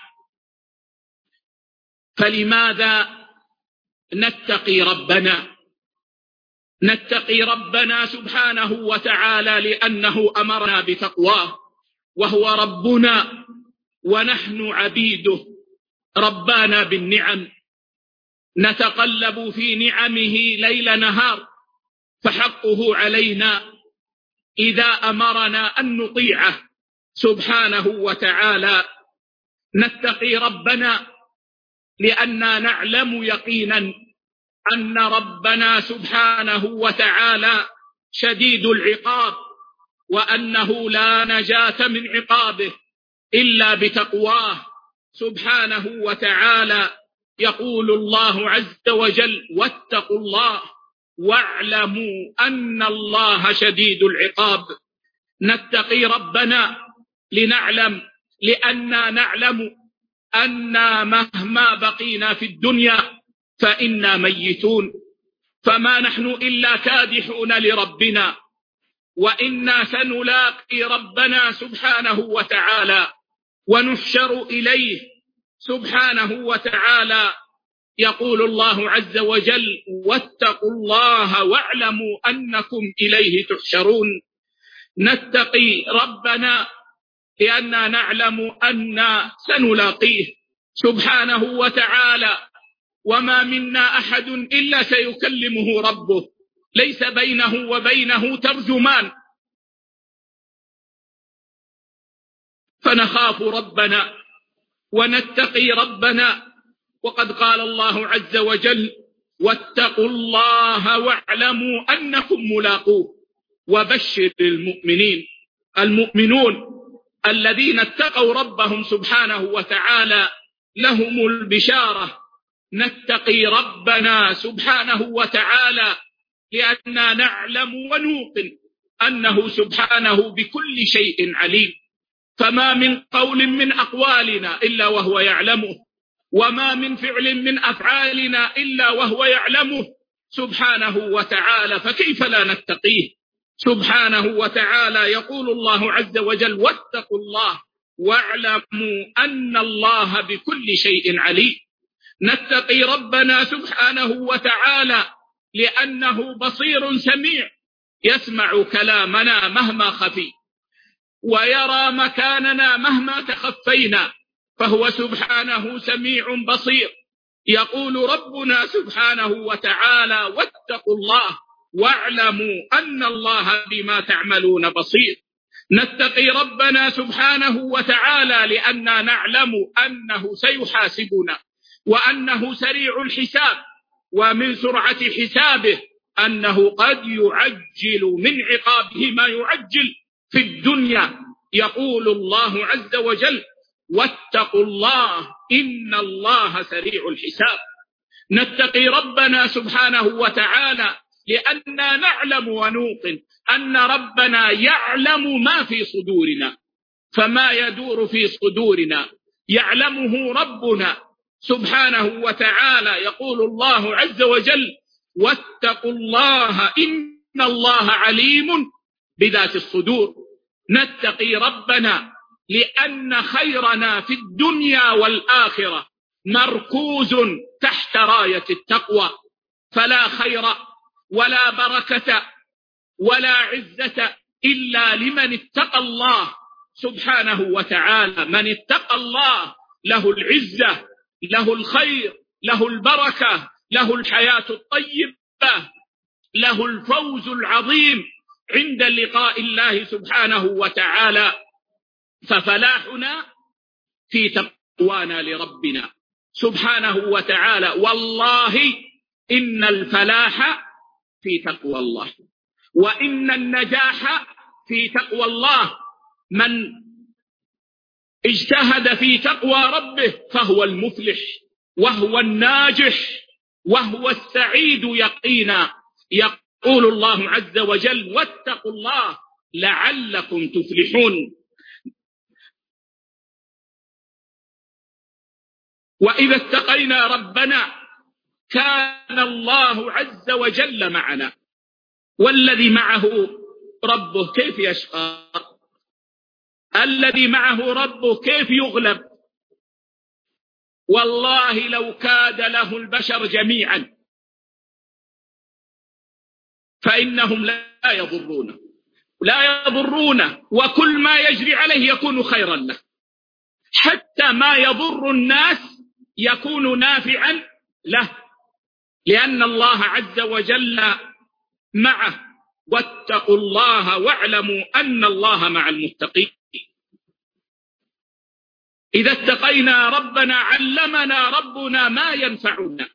فلماذا نتقي ربنا؟ نتقي ربنا سبحانه وتعالى لأنه أمرنا بتقواه، وهو ربنا ونحن عبيده. ربانا بالنعم، نتقلب في نعمه ليل نهار، فحقه علينا إذا أمرنا أن نطيعه سبحانه وتعالى. نتقي ربنا لأننا نعلم يقينا أن ربنا سبحانه وتعالى شديد العقاب، وأنه لا نجاة من عقابه إلا بتقواه سبحانه وتعالى. يقول الله عز وجل: واتقوا الله واعلموا أن الله شديد العقاب. نتقي ربنا لنعلم لأننا نعلم أن مهما بقينا في الدنيا فإنا ميتون، فما نحن إلا كادحون لربنا، وإنا سنلاقي ربنا سبحانه وتعالى ونحشر إليه سبحانه وتعالى. يقول الله عز وجل: واتقوا الله واعلموا أنكم إليه تحشرون. نتقي ربنا لأننا نعلم أن سنلاقيه سبحانه وتعالى، وما منا أحد إلا سيكلمه ربه، ليس بينه وبينه ترجمان، فنخاف ربنا ونتقي ربنا. وقد قال الله عز وجل: واتقوا الله واعلموا أنكم ملاقوه وبشر المؤمنين. المؤمنون الذين اتقوا ربهم سبحانه وتعالى لهم البشارة. نتقي ربنا سبحانه وتعالى لأننا نعلم ونوقن أنه سبحانه بكل شيء عليم، فما من قول من أقوالنا إلا وهو يعلمه، وما من فعل من أفعالنا إلا وهو يعلمه سبحانه وتعالى، فكيف لا نتقيه سبحانه وتعالى. يقول الله عز وجل: واتقوا الله واعلموا أن الله بكل شيء عليم. نتقي ربنا سبحانه وتعالى لأنه بصير سميع، يسمع كلامنا مهما خفي، ويرى مكاننا مهما تخفينا، فهو سبحانه سميع بصير. يقول ربنا سبحانه وتعالى: واتقوا الله واعلموا أن الله بما تعملون بصير. نتقي ربنا سبحانه وتعالى لأننا نعلم أنه سيحاسبنا، وأنه سريع الحساب، ومن سرعة حسابه أنه قد يعجل من عقابه ما يعجل في الدنيا. يقول الله عز وجل: واتقوا الله إن الله سريع الحساب. نتقي ربنا سبحانه وتعالى لأننا نعلم ونوقن أن ربنا يعلم ما في صدورنا، فما يدور في صدورنا يعلمه ربنا سبحانه وتعالى. يقول الله عز وجل: واتقوا الله إن الله عليم بذات الصدور. نتقي ربنا لأن خيرنا في الدنيا والآخرة مركوز تحت راية التقوى، فلا خير ولا بركة ولا عزة إلا لمن اتقى الله سبحانه وتعالى. من اتقى الله له العزة، له الخير، له البركة، له الحياة الطيبة، له الفوز العظيم عند لقاء الله سبحانه وتعالى. ففلاحنا في تقوانا لربنا سبحانه وتعالى. والله إن الفلاح في تقوى الله، وإن النجاح في تقوى الله. من اجتهد في تقوى ربه فهو المفلح، وهو الناجح، وهو السعيد يقينا. يقول الله عز وجل: واتقوا الله لعلكم تفلحون. وإذا اتقينا ربنا كان الله عز وجل معنا، والذي معه ربه كيف يشقى؟ الذي معه ربه كيف يغلب؟ والله لو كاد له البشر جميعا فإنهم لا يضرونه لا يضرونه وكل ما يجري عليه يكون خيرا له، حتى ما يضر الناس يكون نافعا له، لأن الله عز وجل معه. واتقوا الله واعلموا أن الله مع المتقين. إذا اتقينا ربنا علمنا ربنا ما ينفعنا،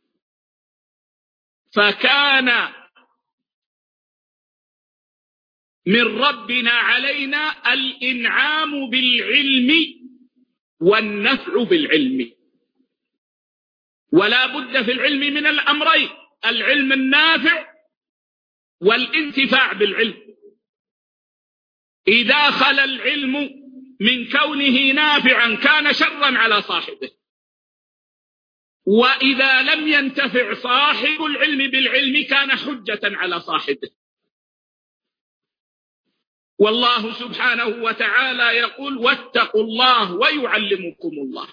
فكان من ربنا علينا الإنعام بالعلم والنفع بالعلم. ولا بد في العلم من الأمرين: العلم النافع والانتفاع بالعلم. إذا خلا العلم من كونه نافعا كان شرا على صاحبه، وإذا لم ينتفع صاحب العلم بالعلم كان حجة على صاحبه. والله سبحانه وتعالى يقول: واتقوا الله ويعلمكم الله.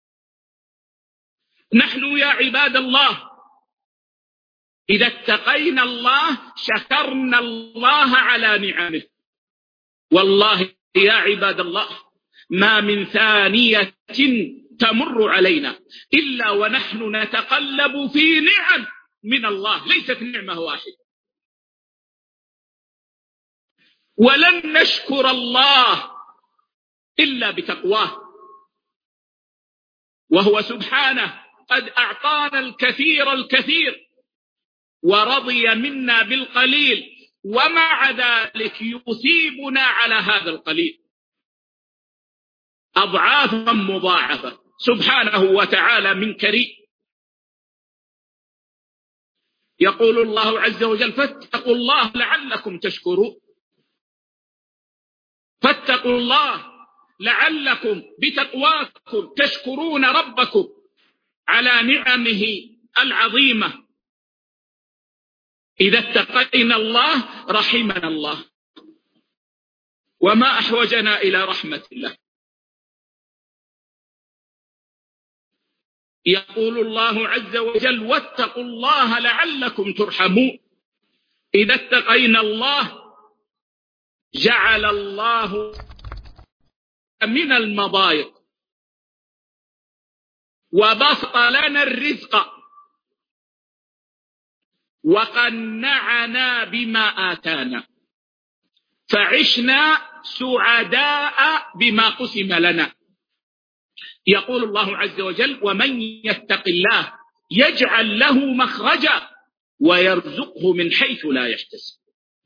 نحن يا عباد الله إذا اتقينا الله شكرنا الله على نعمه. والله يا عباد الله ما من ثانية تمر علينا إلا ونحن نتقلب في نعم من الله، ليست نعمة واحدة. ولن نشكر الله إلا بتقواه، وهو سبحانه قد أعطانا الكثير الكثير ورضي منا بالقليل، ومع ذلك يثيبنا على هذا القليل أضعافا مضاعفة سبحانه وتعالى من كريم. يقول الله عز وجل: فاتقوا الله لعلكم تشكرون. فاتقوا الله لعلكم بتقواكم تشكرون ربكم على نعمه العظيمة. إذا اتقينا الله رحمنا الله، وما أحوجنا إلى رحمة الله. يقول الله عز وجل: واتقوا الله لعلكم ترحمون. إذا اتقينا الله جعل الله من المضايق وبسط لنا الرزق وقنعنا بما آتانا، فعشنا سعداء بما قسم لنا. يقول الله عز وجل: ومن يتق الله يجعل له مخرجا ويرزقه من حيث لا يحتسب.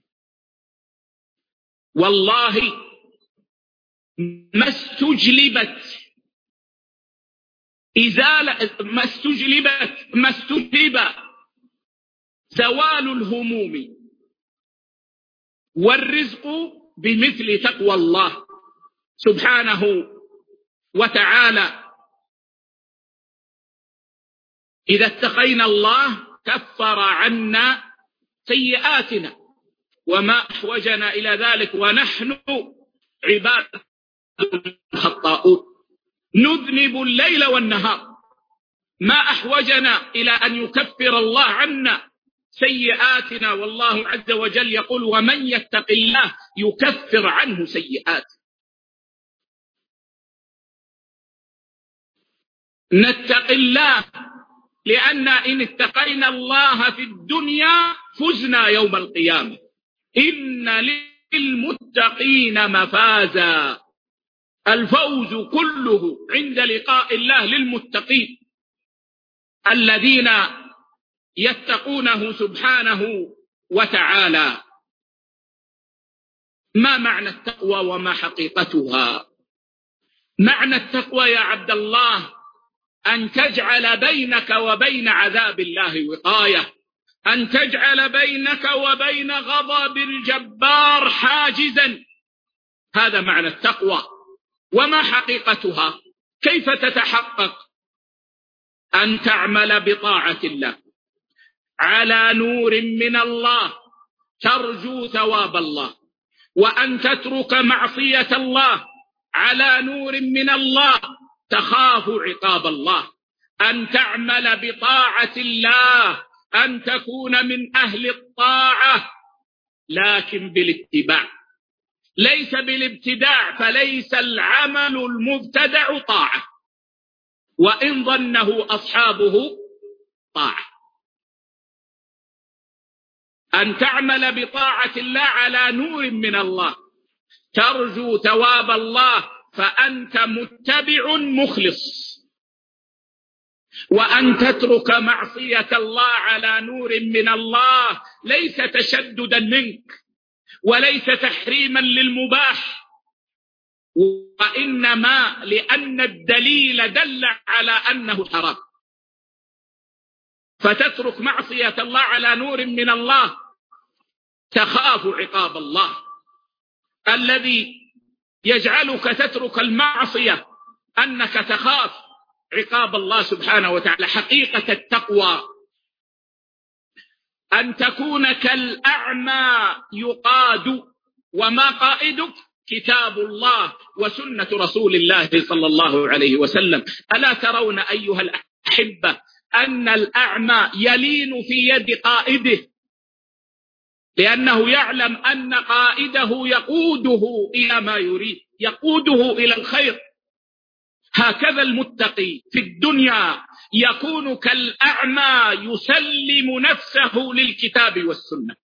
والله ما استجلبت إزالة ما استجلبت ما استجلب زوال الهموم والرزق بمثل تقوى الله سبحانه وتعالى. إذا اتقينا الله كفر عنا سيئاتنا، وما أحوجنا إلى ذلك ونحن عباد خطاؤون نذنب الليل والنهار. ما أحوجنا إلى أن يكفر الله عنا سيئاتنا، والله عز وجل يقول: ومن يتق الله يكفر عنه سيئاته. نتق الله لأن إن اتقينا الله في الدنيا فزنا يوم القيامة. إن للمتقين مفازا، الفوز كله عند لقاء الله للمتقين الذين يتقونه سبحانه وتعالى. ما معنى التقوى وما حقيقتها؟ معنى التقوى يا عبد الله أن تجعل بينك وبين عذاب الله وقاية، أن تجعل بينك وبين غضب الجبار حاجزا. هذا معنى التقوى. وما حقيقتها؟ كيف تتحقق؟ أن تعمل بطاعة الله على نور من الله ترجو ثواب الله، وأن تترك معصية الله على نور من الله تخاف عقاب الله. أن تعمل بطاعة الله، أن تكون من أهل الطاعة، لكن بالاتباع، ليس بالابتداع، فليس العمل المبتدع طاعة وإن ظنه أصحابه طاعة. أن تعمل بطاعة الله على نور من الله ترجو ثواب الله فأنت متبع مخلص، وأن تترك معصية الله على نور من الله ليس تشددا منك وليس تحريما للمباح، وإنما لأن الدليل دل على أنه حرام، فتترك معصية الله على نور من الله تخاف عقاب الله. الذي يجعلك تترك المعصية أنك تخاف عقاب الله سبحانه وتعالى. حقيقة التقوى أن تكون كالأعمى يقاد، وما قائدك كتاب الله وسنة رسول الله صلى الله عليه وسلم. ألا ترون أيها الأحبة أن الأعمى يلين في يد قائده، لأنه يعلم أن قائده يقوده إلى ما يريد، يقوده إلى الخير. هكذا المتقي في الدنيا يكون كالأعمى يسلم نفسه للكتاب والسنة،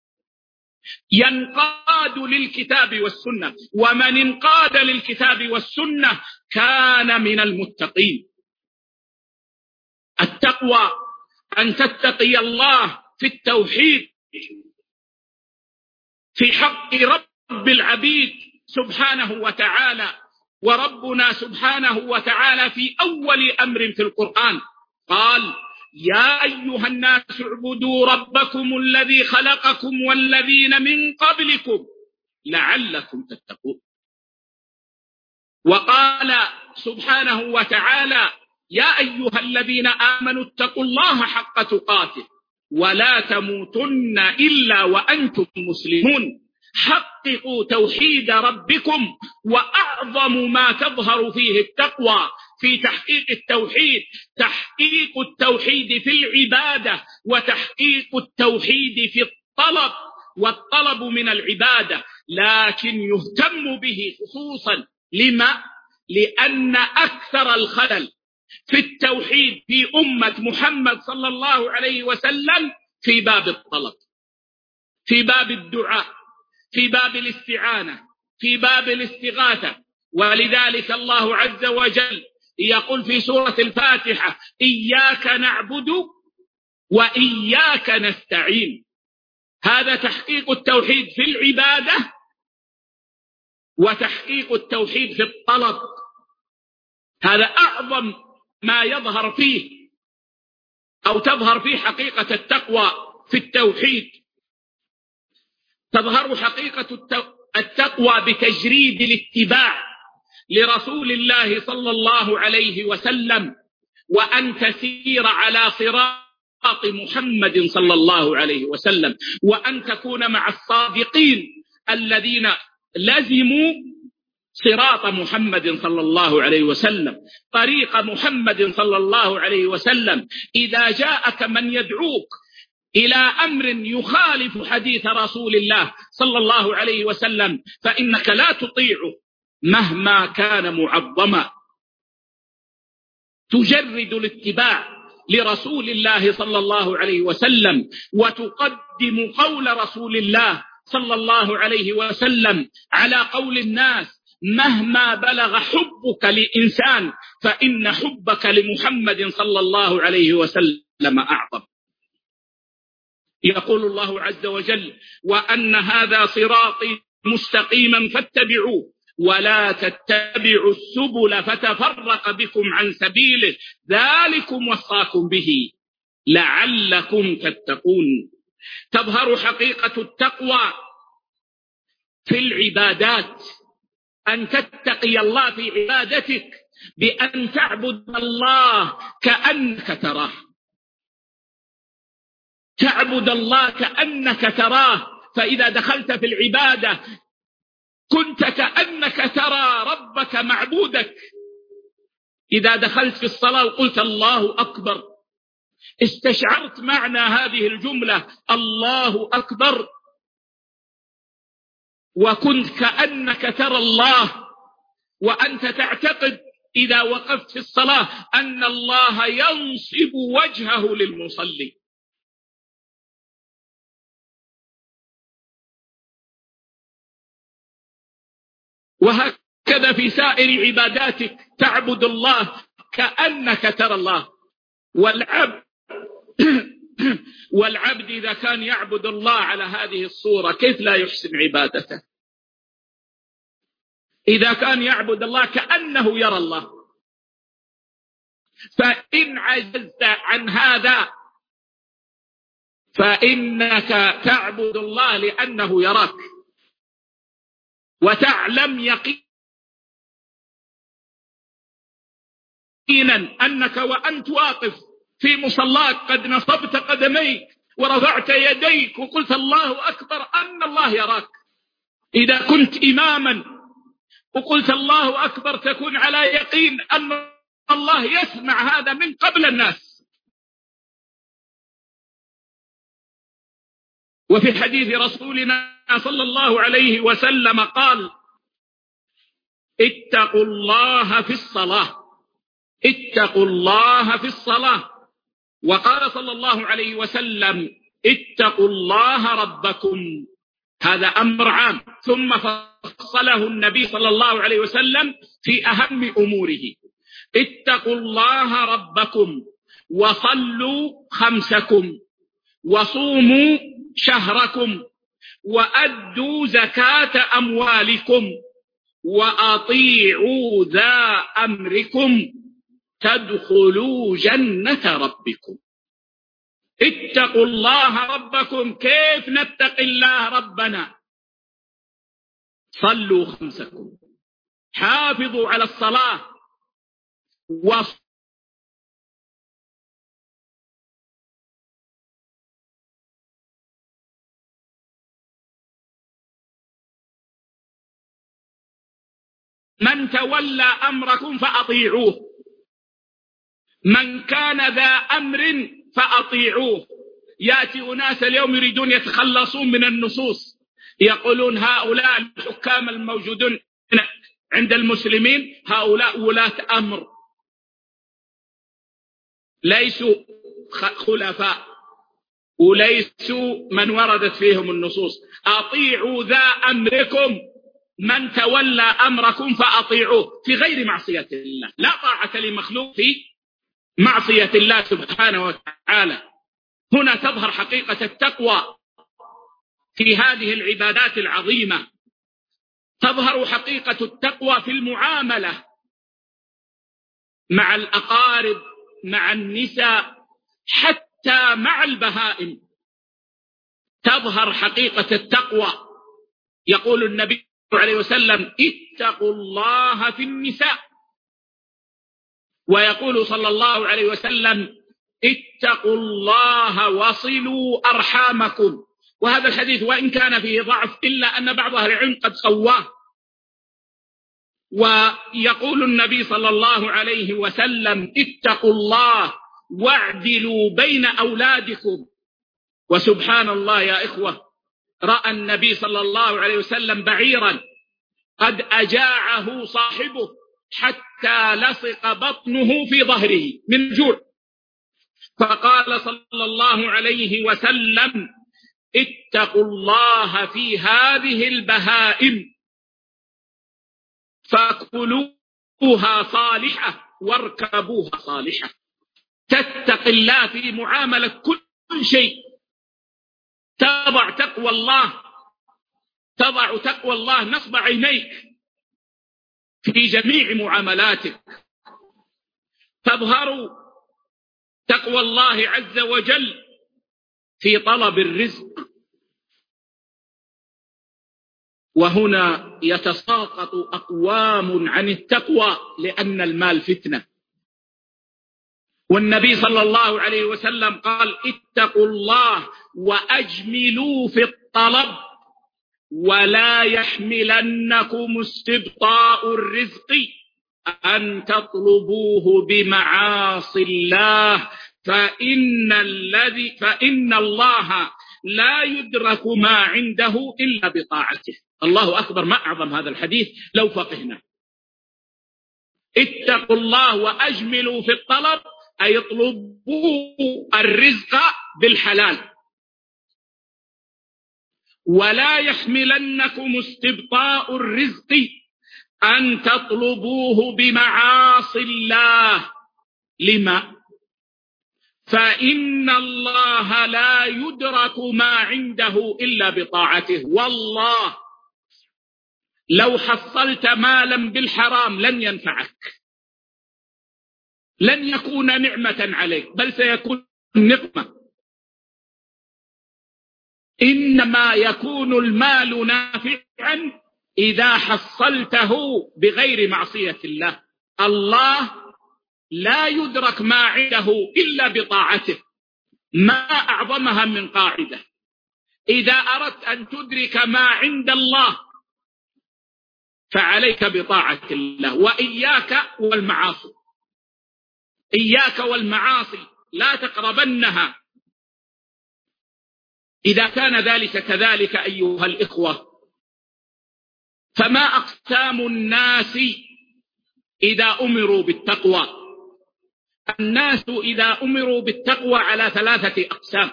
ينقاد للكتاب والسنة، ومن انقاد للكتاب والسنة كان من المتقين. التقوى أن تتقي الله في التوحيد، في حق رب العبيد سبحانه وتعالى. وربنا سبحانه وتعالى في أول أمر في القرآن قال: يا أيها الناس اعبدوا ربكم الذي خلقكم والذين من قبلكم لعلكم تتقون. وقال سبحانه وتعالى: يا أيها الذين آمنوا اتقوا الله حق تقاته ولا تموتن إلا وأنتم مسلمون. حققوا توحيد ربكم، وأعظم ما تظهر فيه التقوى في تحقيق التوحيد تحقيق التوحيد في العبادة، وتحقيق التوحيد في الطلب، والطلب من العبادة، لكن يهتم به خصوصا. لما؟ لأن أكثر الخلل في التوحيد في أمة محمد صلى الله عليه وسلم في باب الطلب، في باب الدعاء، في باب الاستعانة، في باب الاستغاثة. ولذلك الله عز وجل يقول في سورة الفاتحة: إياك نعبد وإياك نستعين. هذا تحقيق التوحيد في العبادة، وتحقيق التوحيد في الطلب. هذا أعظم ما يظهر فيه أو تظهر فيه حقيقة التقوى في التوحيد. تظهر حقيقة التقوى بتجريد الاتباع لرسول الله صلى الله عليه وسلم، وأن تسير على صراط محمد صلى الله عليه وسلم، وأن تكون مع الصادقين الذين لزموا صراط محمد صلى الله عليه وسلم، طريق محمد صلى الله عليه وسلم. إذا جاءك من يدعوك إلى أمر يخالف حديث رسول الله صلى الله عليه وسلم فإنك لا تطيعه مهما كان معظما. تجرد الاتباع لرسول الله صلى الله عليه وسلم، وتقدم قول رسول الله صلى الله عليه وسلم على قول الناس. مهما بلغ حبك لإنسان فإن حبك لمحمد صلى الله عليه وسلم أعظم. يقول الله عز وجل: وأن هذا صراطي مستقيما فاتبعوه ولا تتبعوا السبل فتفرق بكم عن سبيله ذلكم وصاكم به لعلكم تتقون. تظهر حقيقة التقوى في العبادات، أن تتقي الله في عبادتك بأن تعبد الله كأنك تراه، تعبد الله كأنك تراه. فإذا دخلت في العبادة كنت كأنك ترى ربك معبودك. إذا دخلت في الصلاة وقلت الله أكبر استشعرت معنى هذه الجملة الله أكبر، وكنت كأنك ترى الله، وأنت تعتقد إذا وقفت في الصلاة أن الله ينصب وجهه للمصلي. وهكذا في سائر عباداتك تعبد الله كأنك ترى الله. والعبد والعبد إذا كان يعبد الله على هذه الصورة كيف لا يحسن عبادته؟ إذا كان يعبد الله كأنه يرى الله. فإن عجزت عن هذا فإنك تعبد الله لأنه يراك. وتعلم يقينا أنك وأنت واقف في مصلاك قد نصبت قدميك ورفعت يديك وقلت الله أكبر أن الله يراك. إذا كنت إماما وقلت الله أكبر تكون على يقين أن الله يسمع هذا من قبل الناس. وفي حديث رسولنا صلى الله عليه وسلم قال: اتقوا الله في الصلاة، اتقوا الله في الصلاة. وقال صلى الله عليه وسلم: اتقوا الله ربكم. هذا أمر عام، ثم فصله النبي صلى الله عليه وسلم في أهم أموره: اتقوا الله ربكم وصلوا خمسكم وصوموا شهركم وأدوا زكاة أموالكم وأطيعوا ذا أمركم تدخلوا جنة ربكم. اتقوا الله ربكم. كيف نتقي الله ربنا؟ صلوا خمسكم، حافظوا على الصلاة، وصلوا من تولى أمركم فأطيعوه، من كان ذا أمر فأطيعوه. يأتي أناس اليوم يريدون يتخلصون من النصوص، يقولون هؤلاء الحكام الموجودون عند المسلمين هؤلاء ولاة أمر، ليسوا خلفاء وليسوا من وردت فيهم النصوص. أطيعوا ذا أمركم، من تولى أمركم فأطيعوه في غير معصية الله. لا طاعة لمخلوق في معصية الله سبحانه وتعالى. هنا تظهر حقيقة التقوى في هذه العبادات العظيمة، تظهر حقيقة التقوى في المعاملة مع الأقارب، مع النساء، حتى مع البهائم تظهر حقيقة التقوى. يقول النبي عليه وسلم: اتقوا الله في النساء. ويقول صلى الله عليه وسلم: اتقوا الله وصلوا أرحامكم. وهذا الحديث وإن كان فيه ضعف إلا أن بعض أهل العلم قد قواه. ويقول النبي صلى الله عليه وسلم: اتقوا الله واعدلوا بين أولادكم. وسبحان الله يا إخوة، رأى النبي صلى الله عليه وسلم بعيرا قد أجاعه صاحبه حتى لصق بطنه في ظهره من الجوع، فقال صلى الله عليه وسلم: اتقوا الله في هذه البهائم فكلوها صالحة واركبوها صالحة. تتقي الله في معاملة كل شيء، تضع تقوى الله، تضع تقوى الله نصب عينيك في جميع معاملاتك. تظهر تقوى الله عز وجل في طلب الرزق. وهنا يتساقط أقوام عن التقوى لأن المال فتنة. والنبي صلى الله عليه وسلم قال: اتقوا الله وأجملوا في الطلب ولا يحملنكم استبطاء الرزق أن تطلبوه بمعاصي الله فإن الذي فإن الله لا يدرك ما عنده إلا بطاعته. الله أكبر، ما أعظم هذا الحديث لو فقهنا. اتقوا الله وأجملوا في الطلب، أي اطلبوا الرزق بالحلال، ولا يحملنكم استبطاء الرزق أن تطلبوه بمعاصي الله. لما؟ فإن الله لا يدرك ما عنده إلا بطاعته. والله لو حصلت مالا بالحرام لن ينفعك، لن يكون نعمة عليك، بل سيكون نقمة. إنما يكون المال نافعا إذا حصلته بغير معصية الله. الله لا يدرك ما عنده إلا بطاعته، ما أعظمها من قاعدة: إذا أردت أن تدرك ما عند الله فعليك بطاعة الله، وإياك والمعاصي، إياك والمعاصي لا تقربنها. إذا كان ذلك كذلك أيها الإخوة، فما أقسام الناس إذا أمروا بالتقوى؟ الناس إذا أمروا بالتقوى على ثلاثة أقسام.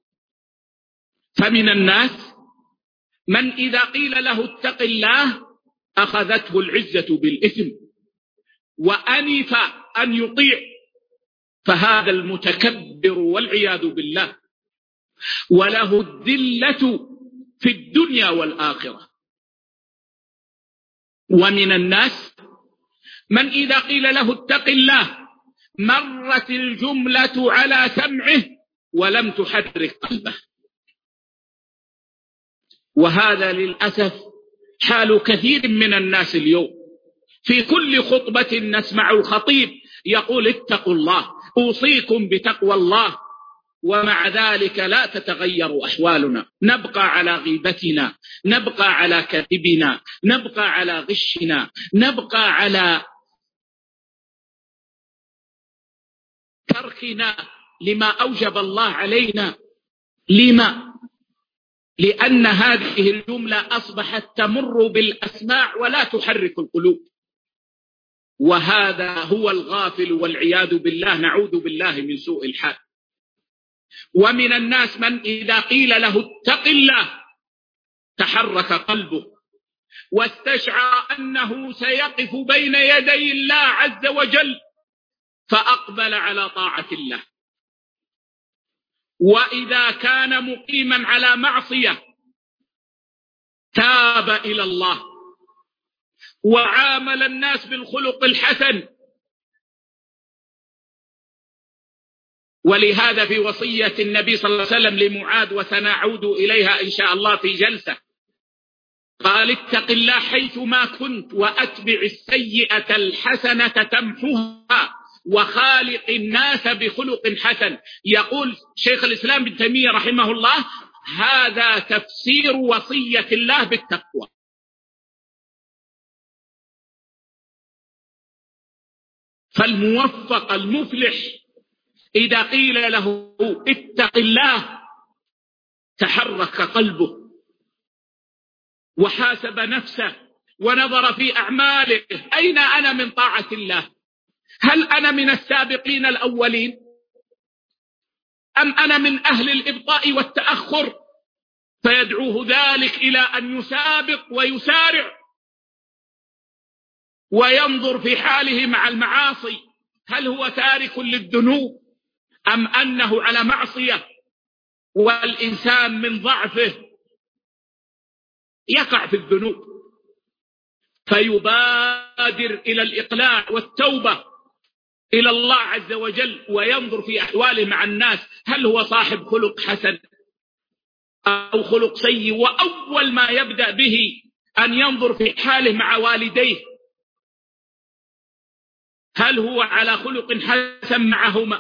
فمن الناس من إذا قيل له اتق الله أخذته العزة بالإثم وأنف أن يطيع، فهذا المتكبر والعياذ بالله، وله الذلة في الدنيا والآخرة. ومن الناس من إذا قيل له اتق الله مرت الجملة على سمعه ولم تحرك قلبه. وهذا للأسف حال كثير من الناس اليوم. في كل خطبة نسمع الخطيب يقول اتقوا الله، أوصيكم بتقوى الله، ومع ذلك لا تتغير أحوالنا. نبقى على غيبتنا، نبقى على كذبنا، نبقى على غشنا، نبقى على تركنا لما أوجب الله علينا. لما؟ لأن هذه الجملة أصبحت تمر بالأسماع ولا تحرك القلوب، وهذا هو الغافل والعياذ بالله، نعوذ بالله من سوء الحال. ومن الناس من إذا قيل له اتق الله تحرك قلبه واستشعر أنه سيقف بين يدي الله عز وجل فأقبل على طاعة الله. وإذا كان مقيما على معصية تاب إلى الله وعامل الناس بالخلق الحسن. ولهذا في وصية النبي صلى الله عليه وسلم لمعاذ، وسنعود إليها إن شاء الله في جلسة، قال اتق الله حيثما كنت وأتبع السيئة الحسنة تمحوها وخالق الناس بخلق حسن. يقول شيخ الإسلام ابن تيمية رحمه الله هذا تفسير وصية الله بالتقوى. فالموفق المفلح إذا قيل له اتق الله تحرك قلبه وحاسب نفسه ونظر في أعماله، أين أنا من طاعة الله؟ هل أنا من السابقين الأولين أم أنا من أهل الإبطاء والتأخر؟ فيدعوه ذلك إلى أن يسابق ويسارع وينظر في حاله مع المعاصي، هل هو تارك للذنوب أم أنه على معصية؟ والإنسان من ضعفه يقع في الذنوب فيبادر إلى الإقلاع والتوبة إلى الله عز وجل وينظر في أحواله مع الناس، هل هو صاحب خلق حسن أو خلق سيء؟ وأول ما يبدأ به أن ينظر في حاله مع والديه، هل هو على خلق حسن معهما؟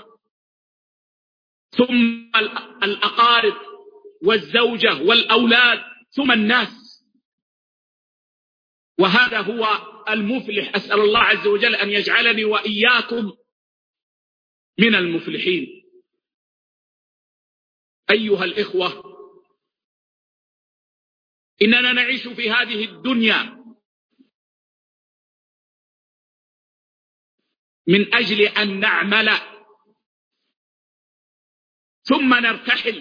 ثم الأقارب والزوجة والأولاد ثم الناس. وهذا هو المفلح. أسأل الله عز وجل أن يجعلني وإياكم من المفلحين. أيها الإخوة، إننا نعيش في هذه الدنيا من أجل أن نعمل ثم نرتحل،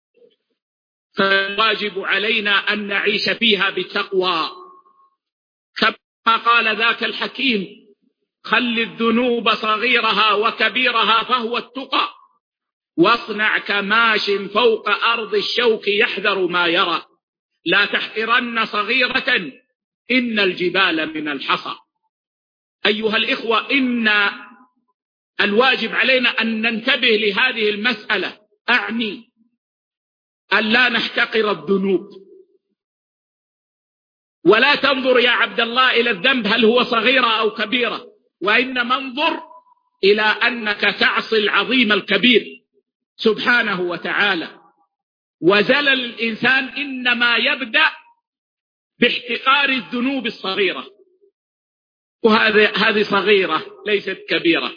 فالواجب علينا أن نعيش فيها بتقوى، كما قال ذاك الحكيم خل الذنوب صغيرها وكبيرها فهو التقى، واصنع كماش فوق أرض الشوك يحذر ما يرى، لا تحقرن صغيرة إن الجبال من الحصى. أيها الإخوة، إن الواجب علينا أن ننتبه لهذه المسألة، أعني أن لا نحتقر الذنوب، ولا تنظر يا عبد الله إلى الذنب هل هو صغيرة أو كبيرة، وإنما انظر إلى أنك تعصي العظيم الكبير سبحانه وتعالى. وزلل الإنسان إنما يبدأ باحتقار الذنوب الصغيرة، وهذه هذه صغيرة ليست كبيرة،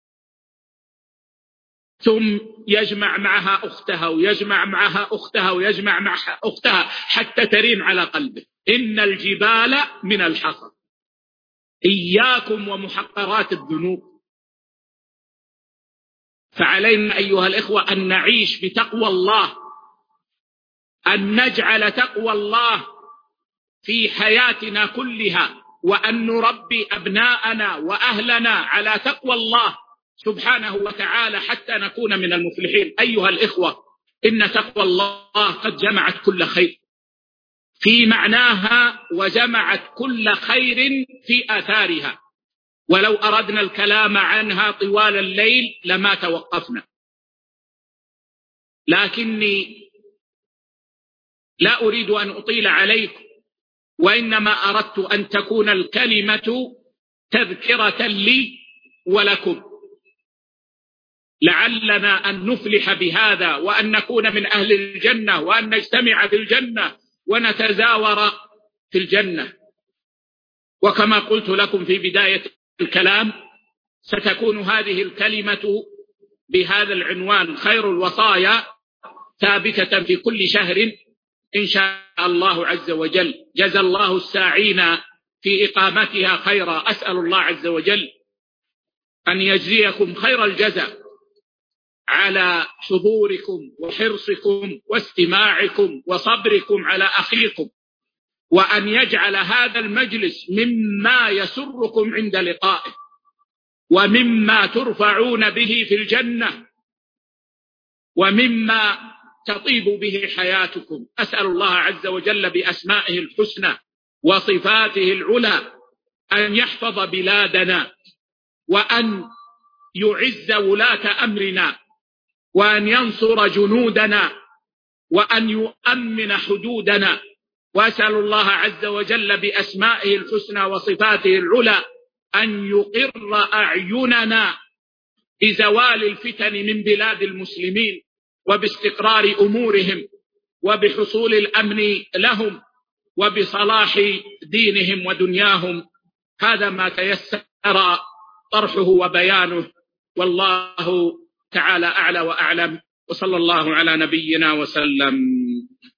ثم يجمع معها أختها ويجمع معها أختها ويجمع معها أختها حتى ترين على قلبه. إن الجبال من الحصى. إياكم ومحقرات الذنوب. فعلينا أيها الإخوة أن نعيش بتقوى الله، أن نجعل تقوى الله في حياتنا كلها، وأن نربي أبناءنا وأهلنا على تقوى الله سبحانه وتعالى حتى نكون من المفلحين. أيها الإخوة، إن تقوى الله قد جمعت كل خير في معناها، وجمعت كل خير في آثارها، ولو أردنا الكلام عنها طوال الليل لما توقفنا، لكني لا أريد أن أطيل عليكم، وإنما أردت أن تكون الكلمة تذكرة لي ولكم، لعلنا أن نفلح بهذا، وأن نكون من أهل الجنة، وأن نجتمع في الجنة ونتزاور في الجنة. وكما قلت لكم في بداية الكلام، ستكون هذه الكلمة بهذا العنوان: خير الوصايا، ثابتة في كل شهر إن شاء الله عز وجل. جزى الله الساعين في إقامتها خيرا. أسأل الله عز وجل أن يجزيكم خير الجزاء على حضوركم وحرصكم واستماعكم وصبركم على أخيكم، وأن يجعل هذا المجلس مما يسركم عند لقائه، ومما ترفعون به في الجنة، ومما تطيب به حياتكم. أسأل الله عز وجل بأسمائه الحسنى وصفاته العلى أن يحفظ بلادنا، وأن يعز ولاة أمرنا، وأن ينصر جنودنا، وأن يؤمن حدودنا. وأسأل الله عز وجل بأسمائه الحسنى وصفاته العلى أن يقر أعيننا بزوال الفتن من بلاد المسلمين، وباستقرار أمورهم، وبحصول الأمن لهم، وبصلاح دينهم ودنياهم. هذا ما تيسر طرحه وبيانه، والله تعالى أعلى وأعلم، وصلى الله على نبينا وسلم.